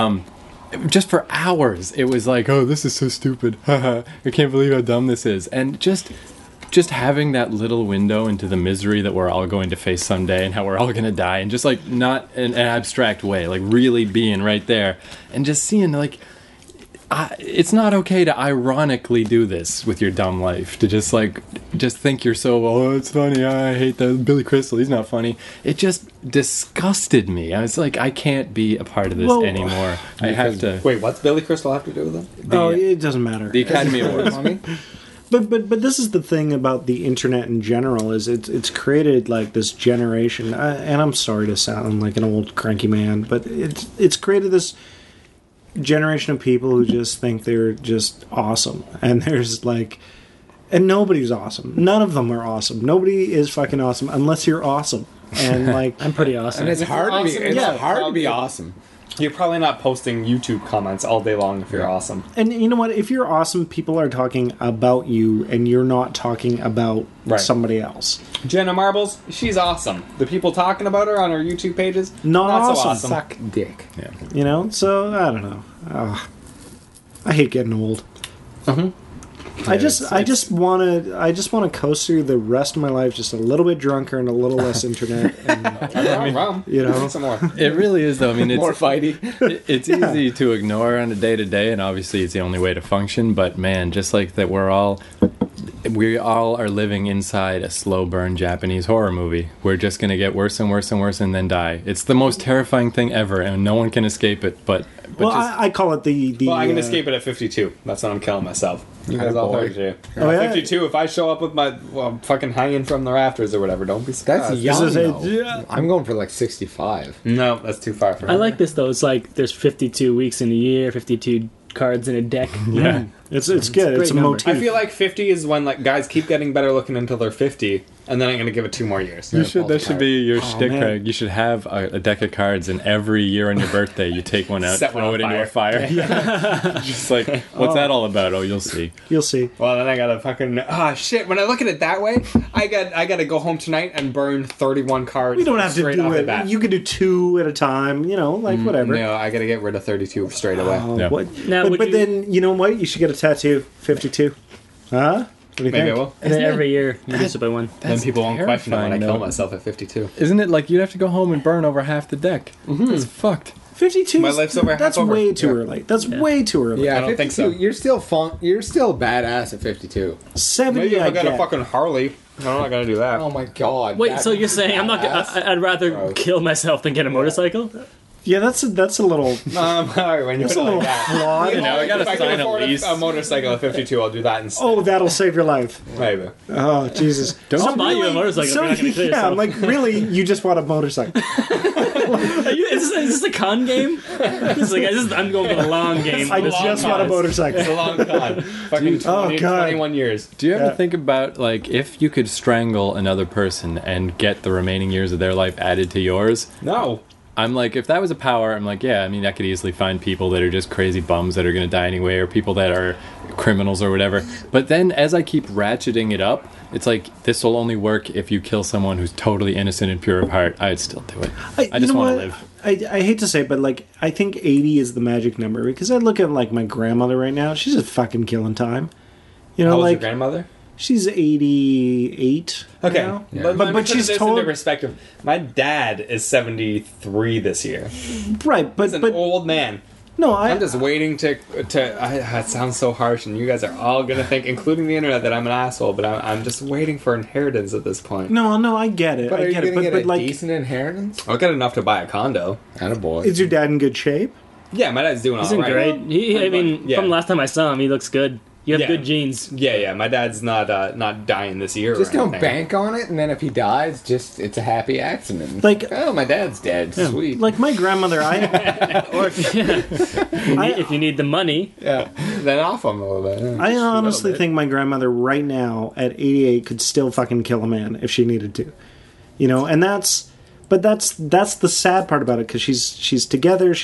Just for hours, it was like, oh, this is so stupid. I can't believe how dumb this is. And just having that little window into the misery that we're all going to face someday and how we're all going to die, and just like not in an abstract way, like really being right there and just seeing like, it's not okay to ironically do this with your dumb life, to just think you're so, oh, it's funny, I hate that Billy Crystal, he's not funny. It just disgusted me. I was like, I can't be a part of this Well, anymore. I have to. Wait, what's Billy Crystal have to do with it? Oh, it doesn't matter. The Academy Awards. But this is the thing about the internet in general, is it's created like this generation, and I'm sorry to sound like an old cranky man, but it's created this generation of people who just think they're just awesome, and there's like, and nobody's awesome. None of them are awesome. Nobody is fucking awesome unless you're awesome. And like, I'm pretty awesome. And it's hard to be. awesome, It's yeah, hard to be probably. awesome. You're probably not posting YouTube comments all day long if you're awesome. and you know what? If you're awesome, people are talking about you, and you're not talking about Right. somebody else. Jenna Marbles, she's awesome. The people talking about her on her YouTube pages, Not so awesome. awesome. Suck dick. You know, so I don't know. I hate getting old. I just want to coast through the rest of my life just a little bit drunker and a little less internet. And, Rum. you know, Some more. It really is, though. I mean, it's More fighty. it's easy to ignore on a day to day, and obviously it's the only way to function. But man, just like that, we all are living inside a slow burn Japanese horror movie. We're just gonna get worse and worse and worse, and then die. It's the most terrifying thing ever, and no one can escape it. But well, just, I call it the. Well, I can escape it at 52. That's when I'm killing myself. You guys all boy. 32. Oh, yeah. 52, if I show up with my fucking hanging from the rafters or whatever, don't be surprised. That's young, is a- though. yeah. I'm going for like 65. No, that's too far for me. I like this though. It's like there's 52 weeks in a year, 52 cards in a deck. yeah. It's good. a It's a great number. motif. I feel like 50 is when like guys keep getting better looking until they're 50, and then I'm gonna give it 2 more years. You should. That should be your shtick, man. Craig. You should have a deck of cards, and every year on your birthday, you take one out, Set one throw on it into a fire. Just like, what's that all about? Oh, you'll see. You'll see. Well, then I gotta fucking shit. When I look at it that way, I gotta go home tonight and burn 31 cards. We don't have to straight do off the it. bat. You can do 2 at a time. You know, like whatever. No, I gotta get rid of 32 straight away. Oh, Yeah. what? Now, but would but you- then you know what? You should get a tattoo. 52. Huh? What do you Maybe I think? will. And then every year you reduce it by one. Then people won't question it when I terrifying, kill though. myself at 52. Isn't it like you'd have to go home and burn over half the deck? It's fucked. 52. My life's over half That's over. way too Yeah. early. That's way too early. Yeah, I don't 52. think so. You're still You're still badass at 52. 70. Maybe if I got get. a fucking Harley. I'm not gonna do that. Oh my god. Wait, that- so you're saying I'm not? I'd rather Gross. kill myself than get a motorcycle? Yeah, that's a little. Alright, when you That's put a it little like that. flawed. You know, I gotta If I sign can a afford lease. a motorcycle at 52, I'll do that instead. Oh, that'll save your life. Maybe. Oh, Jesus. I'll buy you a motorcycle. So, if you're not gonna kill yeah, yourself. like, really, you just want a motorcycle. Is this a con game? I'm going for the long game. I This just long want a con. It's motorcycle. a long con. Fucking 20, Oh, God. 21 years. Do you ever Yeah. think about, like, if you could strangle another person and get the remaining years of their life added to yours? No. I'm like, if that was a power, I'm like, yeah, I mean, I could easily find people that are just crazy bums that are going to die anyway, or people that are criminals or whatever. But then as I keep ratcheting it up, it's like, this will only work if you kill someone who's totally innocent and pure of heart. I'd still do it. I You just know want to what? live. I hate to say it, but like I think 80 is the magic number, because I look at like my grandmother right now. She's just fucking killing time. You know, How old's your like grandmother? she's 88. Okay, now. but, But put she's this told- into perspective. My dad is 73 this year. Right, but He's an but old man. No, I'm just waiting to. It sounds so harsh, and you guys are all gonna think, including the internet, that I'm an asshole. But I'm just waiting for inheritance at this point. No, I get it. But I are you get it. going to But get a like, decent inheritance? I'll get enough to buy a condo. Attaboy. is your dad in good shape? Yeah, my dad's doing He's all doing right. great. I mean, Yeah. from last time I saw him, he looks good. You have Yeah. good genes. Yeah, my dad's not dying this year. Just or don't anything. bank on it, and then if he dies, it's a happy accident. Like- oh, my dad's dead. Sweet. Like my grandmother, Or if you need the money, yeah. Then off him a little bit. Yeah. I honestly bit. think my grandmother right now at 88 could still fucking kill a man if she needed to. You know, and that's the sad part about it, because she's together,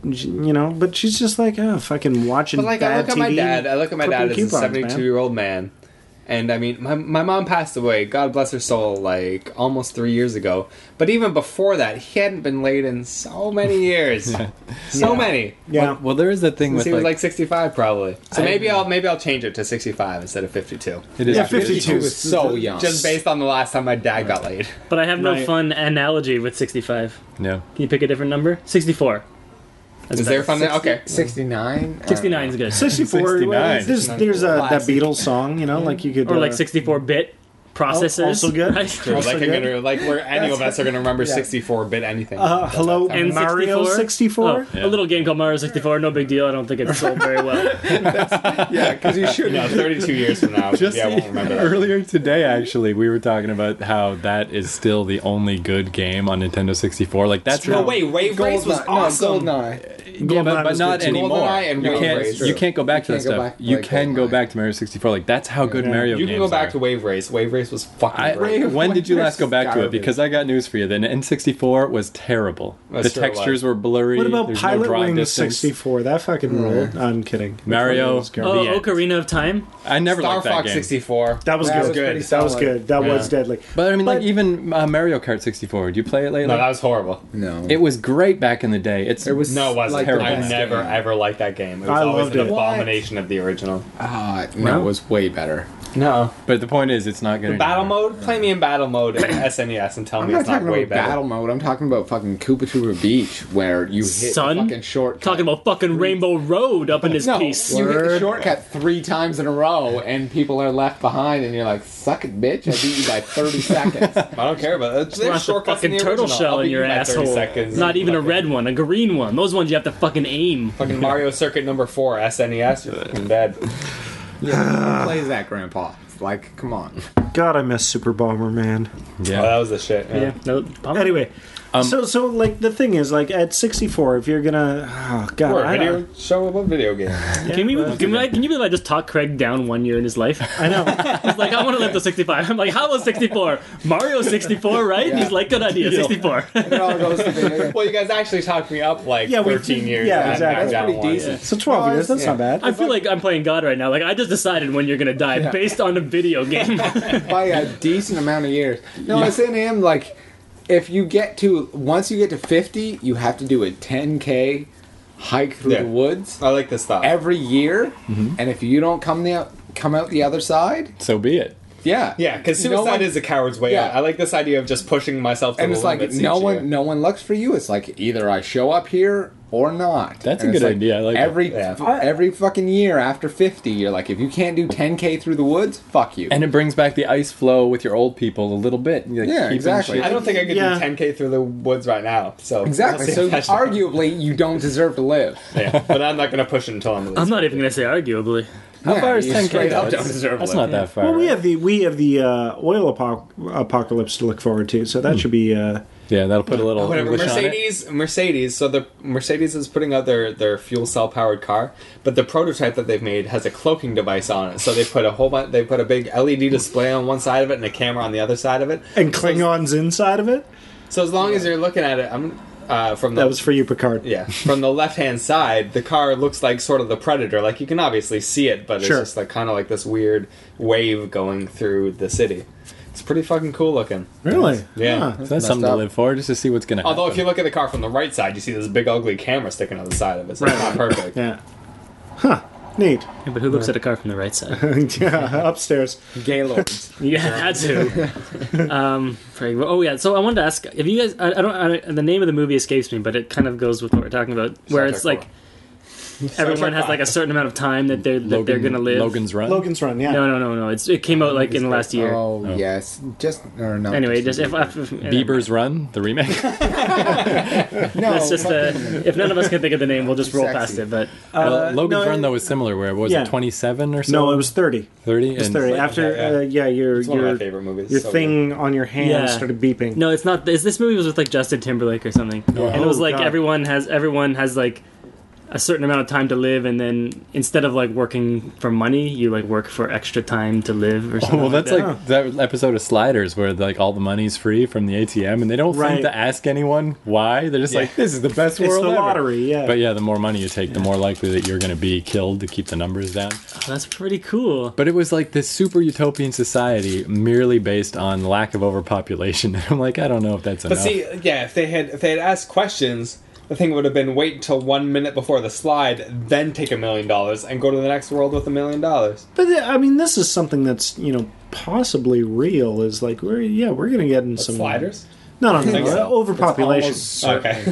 but she's just like, oh, fucking watching But like, bad I look at TV, my dad. I look at my dad clipping as a coupons, 72-year-old man. And I mean, my mom passed away, God bless her soul, like almost 3 years ago. But even before that, he hadn't been laid in so many years, so many. Yeah. Well, there is that thing Since with he was like 65, probably. So maybe I'll change it to 65 instead of 52, it is Yeah, 52. 52 was so young. just based on the last time my dad got laid. but I have no Right. fun analogy with 65. No. Can you pick a different number? 64. That's Is there better. fun? Okay. 69? 69 is good. 64. 69. There's that Classic. Beatles song, like you could Or like 64-bit processors. also good. Right? True. Also Like, good. where any of us are going to remember 64-bit anything. Hello, And Mario 64. Oh, a little game called Mario 64. No big deal. I don't think it's sold very well. Yeah, because you should. No, 32 years from now, Just I won't remember that. earlier today, actually, we were talking about how that is still the only good game on Nintendo 64. Like that's No, how. wait, Wave Race was awesome. GoldenEye. Yeah, GoldenEye but was not good too. anymore. GoldenEye and You Wave can't. Race. You can't go back to You that can't go stuff. back to You like can go GoldenEye. back to Mario 64. Like that's how good Mario You games can go back are. to Wave Race. Wave Race was fucking great. When did you last go back to it? Garbage. Because I got news for you. The N64 was terrible. That's the true, it was. textures were blurry. What about There's Pilot no drive Wings distance. 64? That fucking ruled. I'm kidding. Mario. Was garbage. Oh, end. Ocarina of Time? I never Star liked that Fox game. 64. That was That good. was pretty That was solid. good. That Yeah. was deadly. But I mean, But- like even Mario Kart 64. Did you play it lately? No, that was horrible. No. It was great back in the day. It was No, it wasn't. like terrible. I the best never game. ever liked that game. It was I always loved an it. abomination of the original. No, it was way better. No. But the point is, it's not good. Battle anymore. mode? Play me in battle mode in SNES and tell I'm me not it's not talking way about better. battle mode. I'm talking about fucking Koopa Troopa Beach, where you hit Son? the fucking shortcut. Talking about fucking Rainbow Road up in this no, piece. you hit the Word. shortcut 3 times in a row, and people are left behind, and you're like, "Suck it, bitch! I beat you by 30 seconds." I don't care about it. There's Not the shortcuts in fucking the turtle original. shell I'll in beat your you by 30 asshole. seconds. Not even a Fucking- red one, a green one. Those ones you have to fucking aim. Fucking Mario Circuit number 4, SNES, you're fucking dead. Who plays that, Grandpa? Like, come on. God, I miss Super Bomberman. Oh, that was the shit. Yeah. No, Anyway, so like the thing is, like at 64, if you're gonna, oh god, We're a I video don't- show about video games. Can you believe I just talked Craig down 1 year in his life? I know. He's like, I want to live to 65. I'm like, how was 64? Mario 64, right? Yeah. He's like, good idea, 64. It all goes to video. Well, you guys actually talked me up like Yeah, we 13 did- years. yeah, and exactly. knocked down That's pretty one. decent. So 12 years, that's Yeah. not bad. I feel like I'm playing God right now. Like, I just decided when you're going to die based on a video game. By a decent amount of years. No, I was saying to him, like, if you get to, once you get to 50, you have to do a 10K hike through Yeah. the woods I like this stuff. every year, and if you don't come out the other side, So be it. yeah. Yeah, because No suicide one- is a coward's way Yeah. out. I like this idea of just pushing myself to And the it's like limits no each one, year. no one looks for you. It's like either I show up here or not. That's a And it's good like idea. I like every it. every fucking year after 50, you're like, if you can't do 10K through the woods, fuck you. And it brings back the ice flow with your old people a little bit. You're, like, Yeah, keeping exactly. shit- I don't think I could Yeah. do 10K through the woods right now. So exactly. we'll see So if that's the- arguably, you don't deserve to live. yeah, but I'm not going to push it until I'm. At least I'm not even going to say arguably. How far is you 10K? straight up though? don't deserve That's to not live. that far. Well, we right? have the oil apocalypse to look forward to, so that should be. Yeah, that'll put a little Whatever. English on it. Mercedes. So the Mercedes is putting out their fuel cell powered car, but the prototype that they've made has a cloaking device on it. So they put a whole bunch. They put a big LED display on one side of it and a camera on the other side of it. And Klingons inside of it. So as long as you're looking at it, from the That was for you, Picard. yeah from the left hand side, the car looks like sort of the Predator. Like you can obviously see it, but it's Sure. just like kind of like this weird wave going through the city. It's pretty fucking cool looking. Really? Yeah. Huh. So that's something to up. live for, just to see what's going to happen. Although if you look at the car from the right side, you see this big ugly camera sticking out the side of it. So it's not perfect. Yeah. Huh. Neat. Yeah, but who looks at a car from the right side? Yeah. Upstairs. Gaylords. Yeah, had to. Oh yeah. So I wanted to ask if you guys. The name of the movie escapes me, but it kind of goes with what we're talking about. Where Star it's Trek like, everyone has like a certain amount of time that they're gonna live. Logan's Run. Logan's Run, yeah. No. It came out like in the last year. Oh, yes. Just or no. Anyway, just if Bieber's Run, the remake. no. It's just if none of us can think of the name, we'll just roll Sexy. past it. But Well, Logan's no, Run though was similar. Where was yeah. it 27 or so? No, it was 30. 30. It was 30. After, your It's one of my favorite movies. your So thing on your hand Yeah. started beeping. no, it's not. This movie was with like Justin Timberlake or something, and it was like God. everyone has like a certain amount of time to live, and then instead of like working for money, you like work for extra time to live or something. Well, that's like like that episode of Sliders where like all the money's free from the ATM, and they don't Right. seem to ask anyone why. They're just like, "This is the best It's world the ever." lottery, yeah. But yeah, the more money you take, the more likely that you're going to be killed to keep the numbers down. that. That's pretty cool. But it was like this super utopian society merely based on lack of overpopulation. And I'm like, I don't know if that's But enough. see, yeah, if they had asked questions, the thing would have been wait until 1 minute before the slide, then take $1 million and go to the next world with $1 million. But I mean, this is something that's possibly real. Is like we're going to get in some Sliders? No, think so. overpopulation. Okay.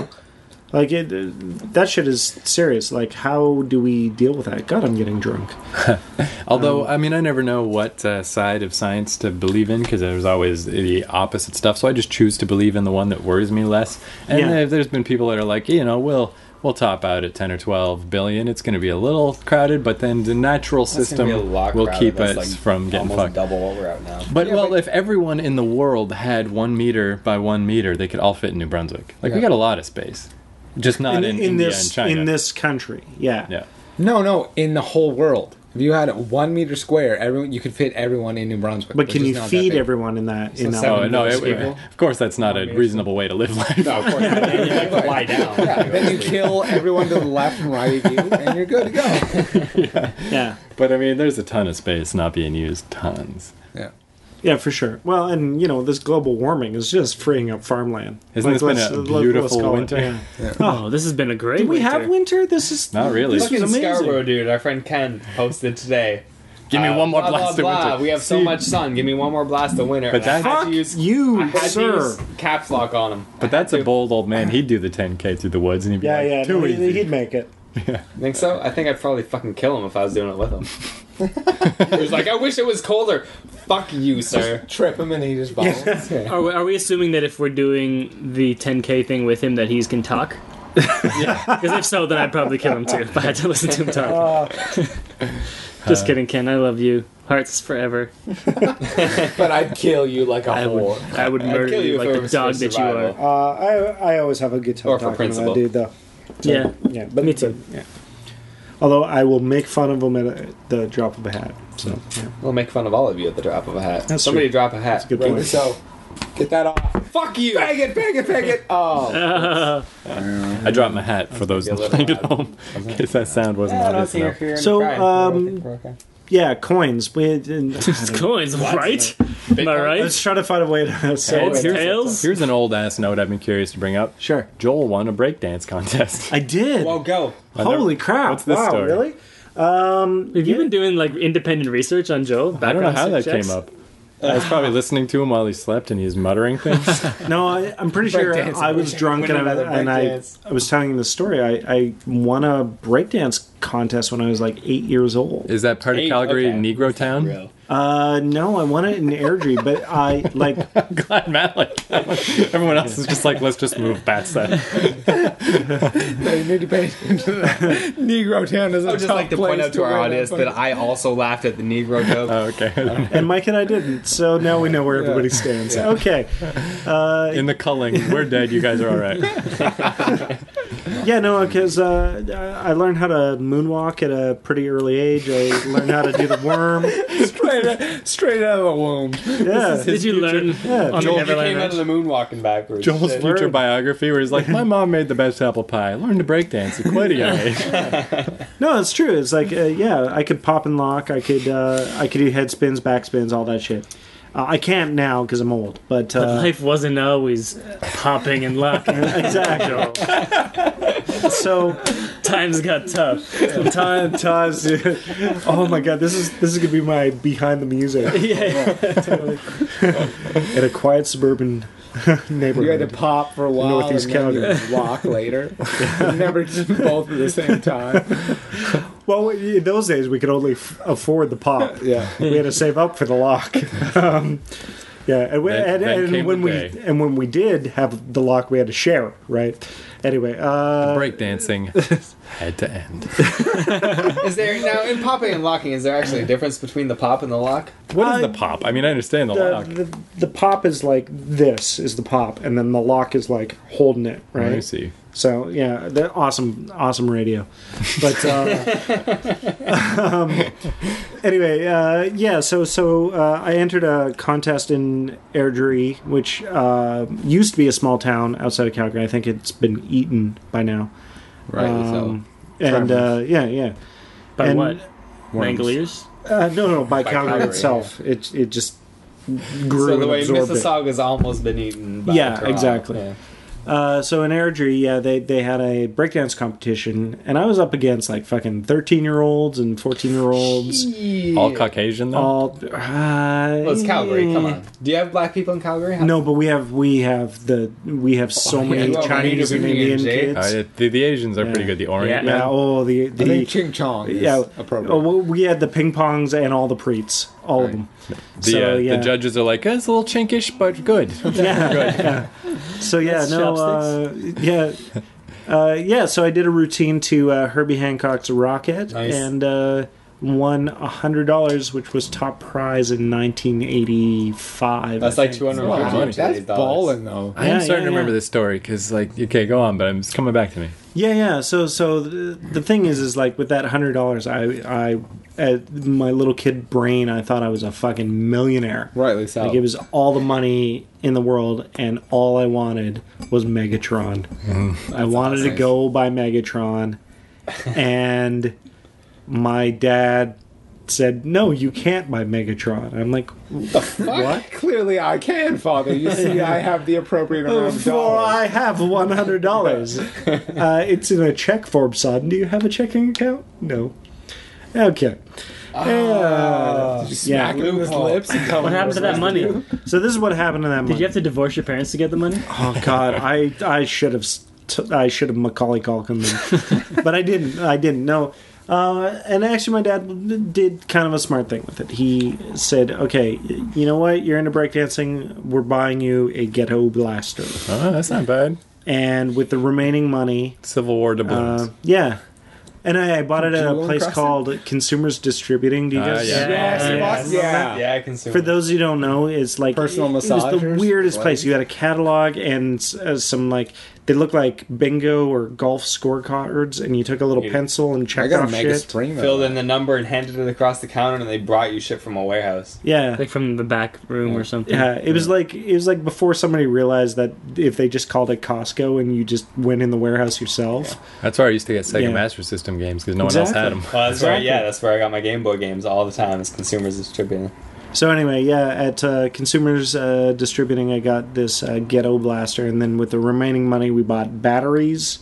Like that shit is serious. Like, how do we deal with that? God, I'm getting drunk. Although, I mean, I never know what side of science to believe in because there's always the opposite stuff. So I just choose to believe in the one that worries me less. And Yeah. there's been people that are like, we'll top out at 10 or 12 billion. It's going to be a little crowded, but then the natural system will keep us from getting almost fucked. double what we're at now. But if everyone in the world had 1 meter by 1 meter, they could all fit in New Brunswick. Like we got a lot of space, just not in India and China. in this country. Yeah. Yeah. No, in the whole world. If you had 1 meter square, you could fit everyone in New Brunswick. But which can is you not that feed big. everyone in that? In that seven Oh one? no! meters people? Of course, that's not a reasonable way to live life. No, of course not. And you like to lie down. Yeah, then you kill everyone to the left and right of you, and you're good to go. Yeah. But I mean, there's a ton of space not being used. Tons. Yeah. Yeah, for sure. Well, and this global warming is just freeing up farmland. Isn't this been a beautiful call it, winter? yeah. Oh, this has been a great. Do we winter. have winter? This is Not really. This Look was in amazing. Scarborough, dude. Our friend Ken posted today. Give me one more blah, blast blah, of blah. winter. We have so See, much sun. Give me one more blast of winter. But And I that- had Fuck to use, you, I had to sir. use caps lock on him. But that's a bold old man. He'd do the 10K through the woods, and he'd be Yeah, like, yeah. too No, easy. he'd make it. Think so? I think I'd probably fucking kill him if I was doing it with him. He was like, I wish it was colder. Fuck you, sir. Trip him and eat his bones. Are we assuming that if we're doing the 10K thing with him, that he can talk? Because if so, then I'd probably kill him too. If I had to listen to him talk. Just kidding, Ken. I love you. Hearts forever. But I'd kill you like a I would whore. murder kill you you if like it the was dog for that you survival. are. I always have a good time Or for talking to principle. that dude, though. Yeah. Yeah, but Me too. Yeah. Although I will make fun of him at the drop of a hat. So yeah. We'll make fun of all of you at the drop of a hat. That's Somebody true. drop a hat. Good Rightly point. so. Get that off. Fuck you! Bang it. Oh. I dropped my hat for those Maybe a listening at little home, in case that sound wasn't obvious enough. So, yeah, coins. Coins, right? Am I right? Let's try to find a way to say Heads, it. tails. Here's an old ass note I've been curious to bring up. Sure. Joel won a breakdance contest. I did. Well, go. Holy crap! What's this wow, story? really? Have you been doing like independent research on Joe? I don't know Background how that checks? came up. I was probably listening to him while he slept, and he's muttering things. No, I'm pretty sure Breakdancing. I was drunk Win and another I breakdance. was telling you the story. I won a breakdance contest when I was like 8 years old. Is that part of Calgary, Negro Town? Real. No, I won it in Airdrie, but I like I'm glad Matt liked that one. Everyone else is just like, let's just move past that. They need to pay attention to that. Negro Town is I a would just tough like to point place out to our win audience that I also laughed at the Negro joke. Oh, okay. and Mike and I didn't. So now we know where everybody stands. Okay. In the culling, we're dead. You guys are all right. Yeah, no, because I learned how to moonwalk at a pretty early age. I learned how to do the worm. straight out of the womb. Yeah. Did you learn Yeah. on Joel the Neverland came out Ranch? of the moon walking backwards. Joel's Shit. future biography, where he's like, my mom made the best apple pie. I learned to break dance at quite a young age. No, it's true. It's like, yeah, I could pop and lock. I could do head spins, back spins, all that shit. I can't now because I'm old. But Life wasn't always popping and locking. exactly. So Times got tough. times. Oh my god, this is gonna be my behind the music Yeah. in a quiet suburban neighborhood. You had to pop for a while, Northeast and then you Calgary. would walk later. Never did both at the same time. Well, in those days, we could only afford the pop. Yeah. We had to save up for the lock. Yeah, and, Then came when the day. when we did have the lock, we had to share, right? Anyway, Breakdancing had to end. Is there now in popping and locking? Is there actually a difference between the pop and the lock? What is the pop? I mean, I understand the lock. the pop is like this is the pop, and then the lock is like holding it, Let me right? see. So yeah, awesome radio. But anyway, yeah. So I entered a contest in Airdrie, which used to be a small town outside of Calgary. I think it's been eaten by now. Right. And yeah. By And- what? Langoliers? No, by Calgary Calgary, itself. It just grew So the and way absorbed it. Mississauga's almost been eaten. By Yeah, Toronto. exactly. Yeah. So in Airdrie, yeah, they had a breakdance competition, and I was up against like fucking 13-year-olds and 14-year-olds. All Caucasian though. All Well, it's Calgary. Come on. Do you have black people in Calgary? No, but we have so yeah, many well, Chinese and Native Indian Americans, kids. The Asians are pretty Yeah. good. The Orient Yeah, men. oh the I think ching chong is yeah. appropriate. Oh, well, we had the ping pongs and all the preets, all of them. The judges are like, it's a little chinkish, but good. Yeah. So yeah, That's So I did a routine to Herbie Hancock's Rocket Nice. and won $100, which was top prize in 1985. That's I like think. 200 Wow, money. That's balling though. I am Yeah, starting to remember yeah. this story because, like, okay, go on, but it's coming back to me. Yeah. So the thing is like with that $100, I at my little kid brain, I thought I was a fucking millionaire. Rightly so. Like it was all the money in the world, and all I wanted was Megatron. I wanted to awesome. go buy Megatron, and my dad said, "No, you can't buy Megatron." I'm like, What? Clearly, I can, Father. You see, I have the appropriate amount of "Well, dollars. I have $100. It's in a check form, son. Do you have a checking account? No. Okay. Did you smack him in his loophole. lips and tell What him happened to that money? So this is what happened to that money. Did you have to divorce your parents to get the money? Oh God, I should have Macaulay Culkin them, but I didn't. No, and actually, my dad did kind of a smart thing with it. He said, "Okay, you know what? You're into breakdancing. We're buying you a ghetto blaster, Oh, that's not bad. and with the remaining money, Civil War doubloons. yeah." And I bought it at a Jewel place encrusted? called Consumers Distributing. Do you guys? yeah. Yes, yeah. Yeah, I can see. For those who don't know, it's like Personal it was massagers? the weirdest Like- place. You had a catalog and some like they looked like bingo or golf scorecards, and you took a little You- pencil and I checked got a off mega shit. spring. filled in the number and handed it across the counter, and they brought you shit from a warehouse. Yeah, Like from the back room or something? yeah. It was like before somebody realized that if they just called it Costco and you just went in the warehouse yourself. That's where I used to get Sega Yeah. Master System games because no one else had them. Well, that's Exactly. that's where I got my Game Boy games all the time. As consumers distributing. So anyway, yeah, at Consumers Distributing, I got this ghetto blaster, and then with the remaining money, we bought batteries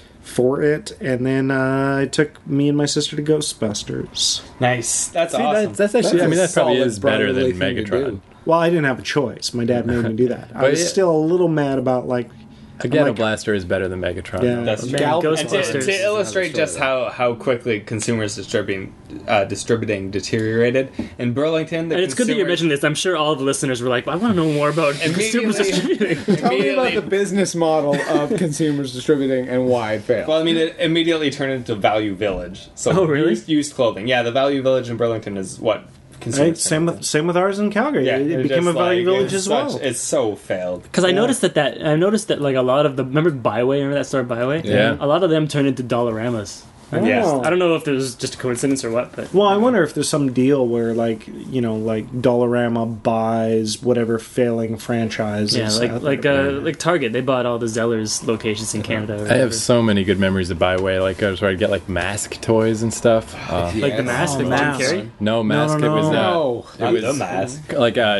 for it, and then I took me and my sister to Ghostbusters. Nice. That's See, awesome. that's actually, That's I mean, a that probably solid is better than brotherly thing to Megatron. do. Well, I didn't have a choice. My dad made me do that. I But was yeah. still a little mad about like, A Ghetto like- Blaster is better than Megatron. Yeah. though. That's Man, true. Ghostbusters. And to illustrate just how quickly consumers distributing deteriorated in Burlington, the And it's good that you're consumers- mentioning this. I'm sure all the listeners were like, I want to know more about consumers distributing. Tell me about Immediately- the business model of consumers distributing and why it failed. Well, I mean, it immediately turned into Value Village. So Oh, really? used clothing. Yeah, the Value Village in Burlington is what consumers. right? Same with ours in Calgary. Yeah, it it's became a just value like- village it's as well. such- It's so failed. Because I noticed that like a lot of the remember Byway, remember that store Byway? Yeah. A lot of them turned into Dollaramas. Oh. Yes. I don't know if it was just a coincidence or what, but Well, I wonder if there's some deal where, like, you know, like Dollarama buys whatever failing franchise. yeah, is out like there. like Target, they bought all the Zellers locations in Canada. Or I whatever. have so many good memories of Byway. Like I was where I'd get like Mask toys and stuff. like the mask that Jim Mask. Carrey. No Mask. no, It was no. it Not was the mask.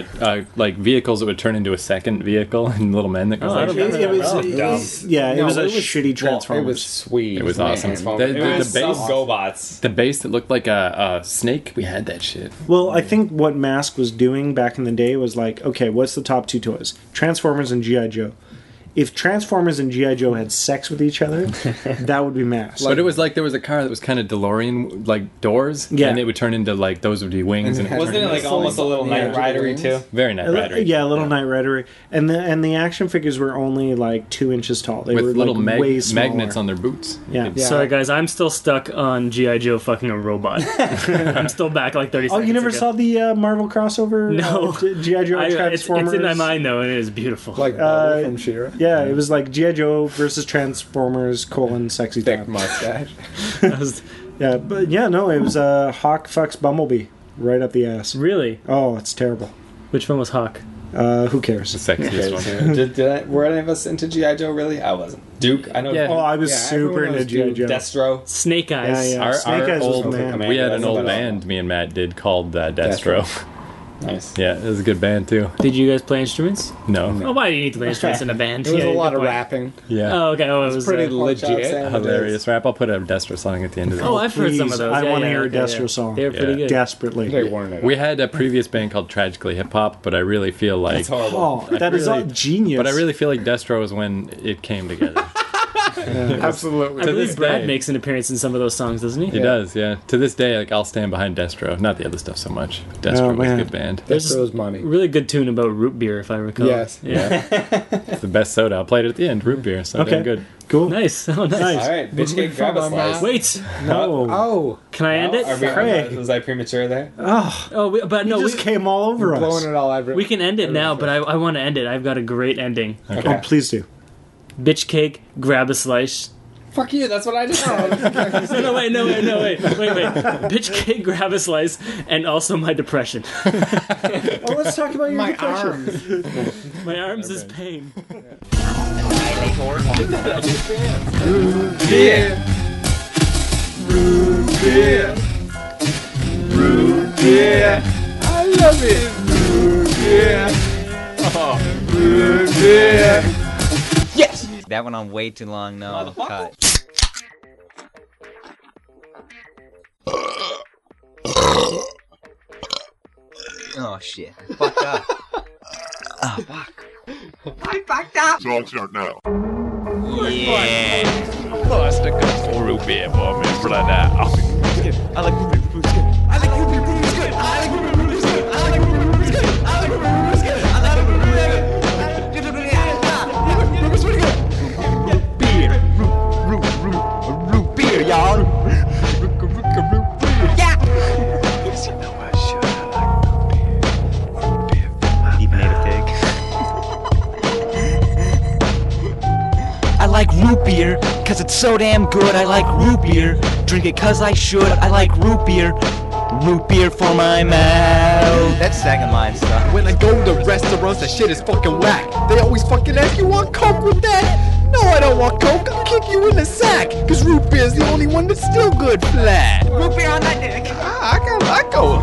like vehicles that would turn into a second vehicle and little men that goes Oh, I like don't It was, Oh, dumb. yeah, it No, was a it was- shitty well, Transformers. it was sweet. It was awesome. Transformers. The It was the base, GoBots. the base that looked like a snake. We had that shit. Well, I think what Mask was doing back in the day was like, okay, what's the top two toys? Transformers and G.I. Joe. If Transformers and G.I. Joe had sex with each other, that would be Mask. But it was like there was a car that was kind of DeLorean, like doors, Yeah. and it would turn into like those would be wings, and Wasn't it like almost a little Knight Ridery too? very Knight Rider. Yeah, a little Knight Rider, and the action figures were only like 2 inches tall. They with were little like way smaller. magnets on their boots. Yeah. Yeah. Sorry, guys, I'm still stuck on G.I. Joe fucking a robot. I'm still back like 30 Oh, seconds you never ago. saw the Marvel crossover? No. G.I. Joe Transformers. It's in my mind, though, and it is beautiful. Like Bubba from She-Ra. Yeah, it was like G.I. Joe versus Transformers, sexy Thick time. mustache. That was- Yeah, but yeah, no, it was Hawk fucks Bumblebee right up the ass. really? Oh, it's terrible. Which one was Hawk? Who cares? The sexiest one. Were any of us into G.I. Joe, really? I wasn't. Duke, I know. Yeah. Oh, I was Yeah, super everyone into knows G.I. Dude. Joe. Destro. Snake Yeah, Eyes. yeah. Our Snake Eyes was old, the man. Commander. we had That's an old about all. band me and Matt did called Destro. Nice. Yeah, it was a good band too. Did you guys play instruments? No. Oh, why do you need to play instruments in a band? There was Yeah, a you lot can of play. rapping. Yeah. Oh, okay. Oh, it was Pretty uh, legit. Hilarious rap. I'll put a Destro song at the end of the Oh, I've heard some Please, of those. I Yeah, want to yeah, hear a okay, Destro yeah. song. They're pretty Yeah. good. Desperately. They weren't it. We had a previous band called Tragically Hip Hop, but I really feel like It's horrible. Oh, that is really- all genius. but I really feel like Destro is when it came together. Absolutely. I believe this Brad day- makes an appearance in some of those songs, doesn't he? He does, yeah. To this day, like I'll stand behind Destro. Not the other stuff so much. Destro Oh, was a man. good band. There's Destro's money. really good tune about root beer, if I recall. Yes. Yeah. It's the best soda. I played it at the end. Root beer. So Okay. damn good. Cool. Nice. Oh, nice. Nice. All right, bitch cake, grab a slice. Wait. No. Oh, Can I end it? Are we, Craig. was I premature there? Oh, Oh, but no, you just came all over blowing us. it all over. we can end it now, but I want to end it. I've got a great ending. Oh, please do. Bitch cake, grab a slice. Fuck you, that's what I just said. No, wait. Bitch cake, grab a slice, and also my depression. Oh, let's talk about your My depression. arms. My arms is pain. I love it. Yes! That went on way too long. No, cut. Oh shit. I fucked up. Oh fuck. I fucked up! Song start now. Yeah! Oh, stick a root beer for me, brother. I like root beer good. I like root beer good. I like root beer good. I like root beer good. I like root beer good. I like root beer good. Root beer. Root beer, y'all. Yeah! Deep native pig. I like root beer, cause it's so damn good. I like root beer, drink it cause I should. I like root beer for my mouth. That's second line stuff. When I go to restaurants, that shit is fucking whack. They always fucking ask, you want Coke with that? No, I don't want Coke, I'll kick you in the sack. Cause root beer's the only one that's still good flat. Root beer on that dick. I go.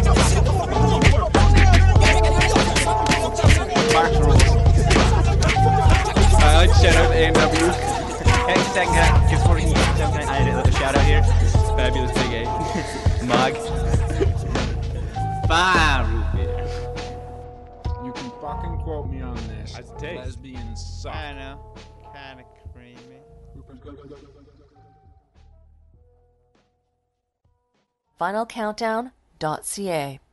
I like shout out A&W. Hey, second guy, just before can I add a shout out here? Fabulous Big A. Mug. Fine, root beer. You can fucking quote me on this. How's it taste? Lesbians suck. I know. Kinda creamy. FinalCountdown.ca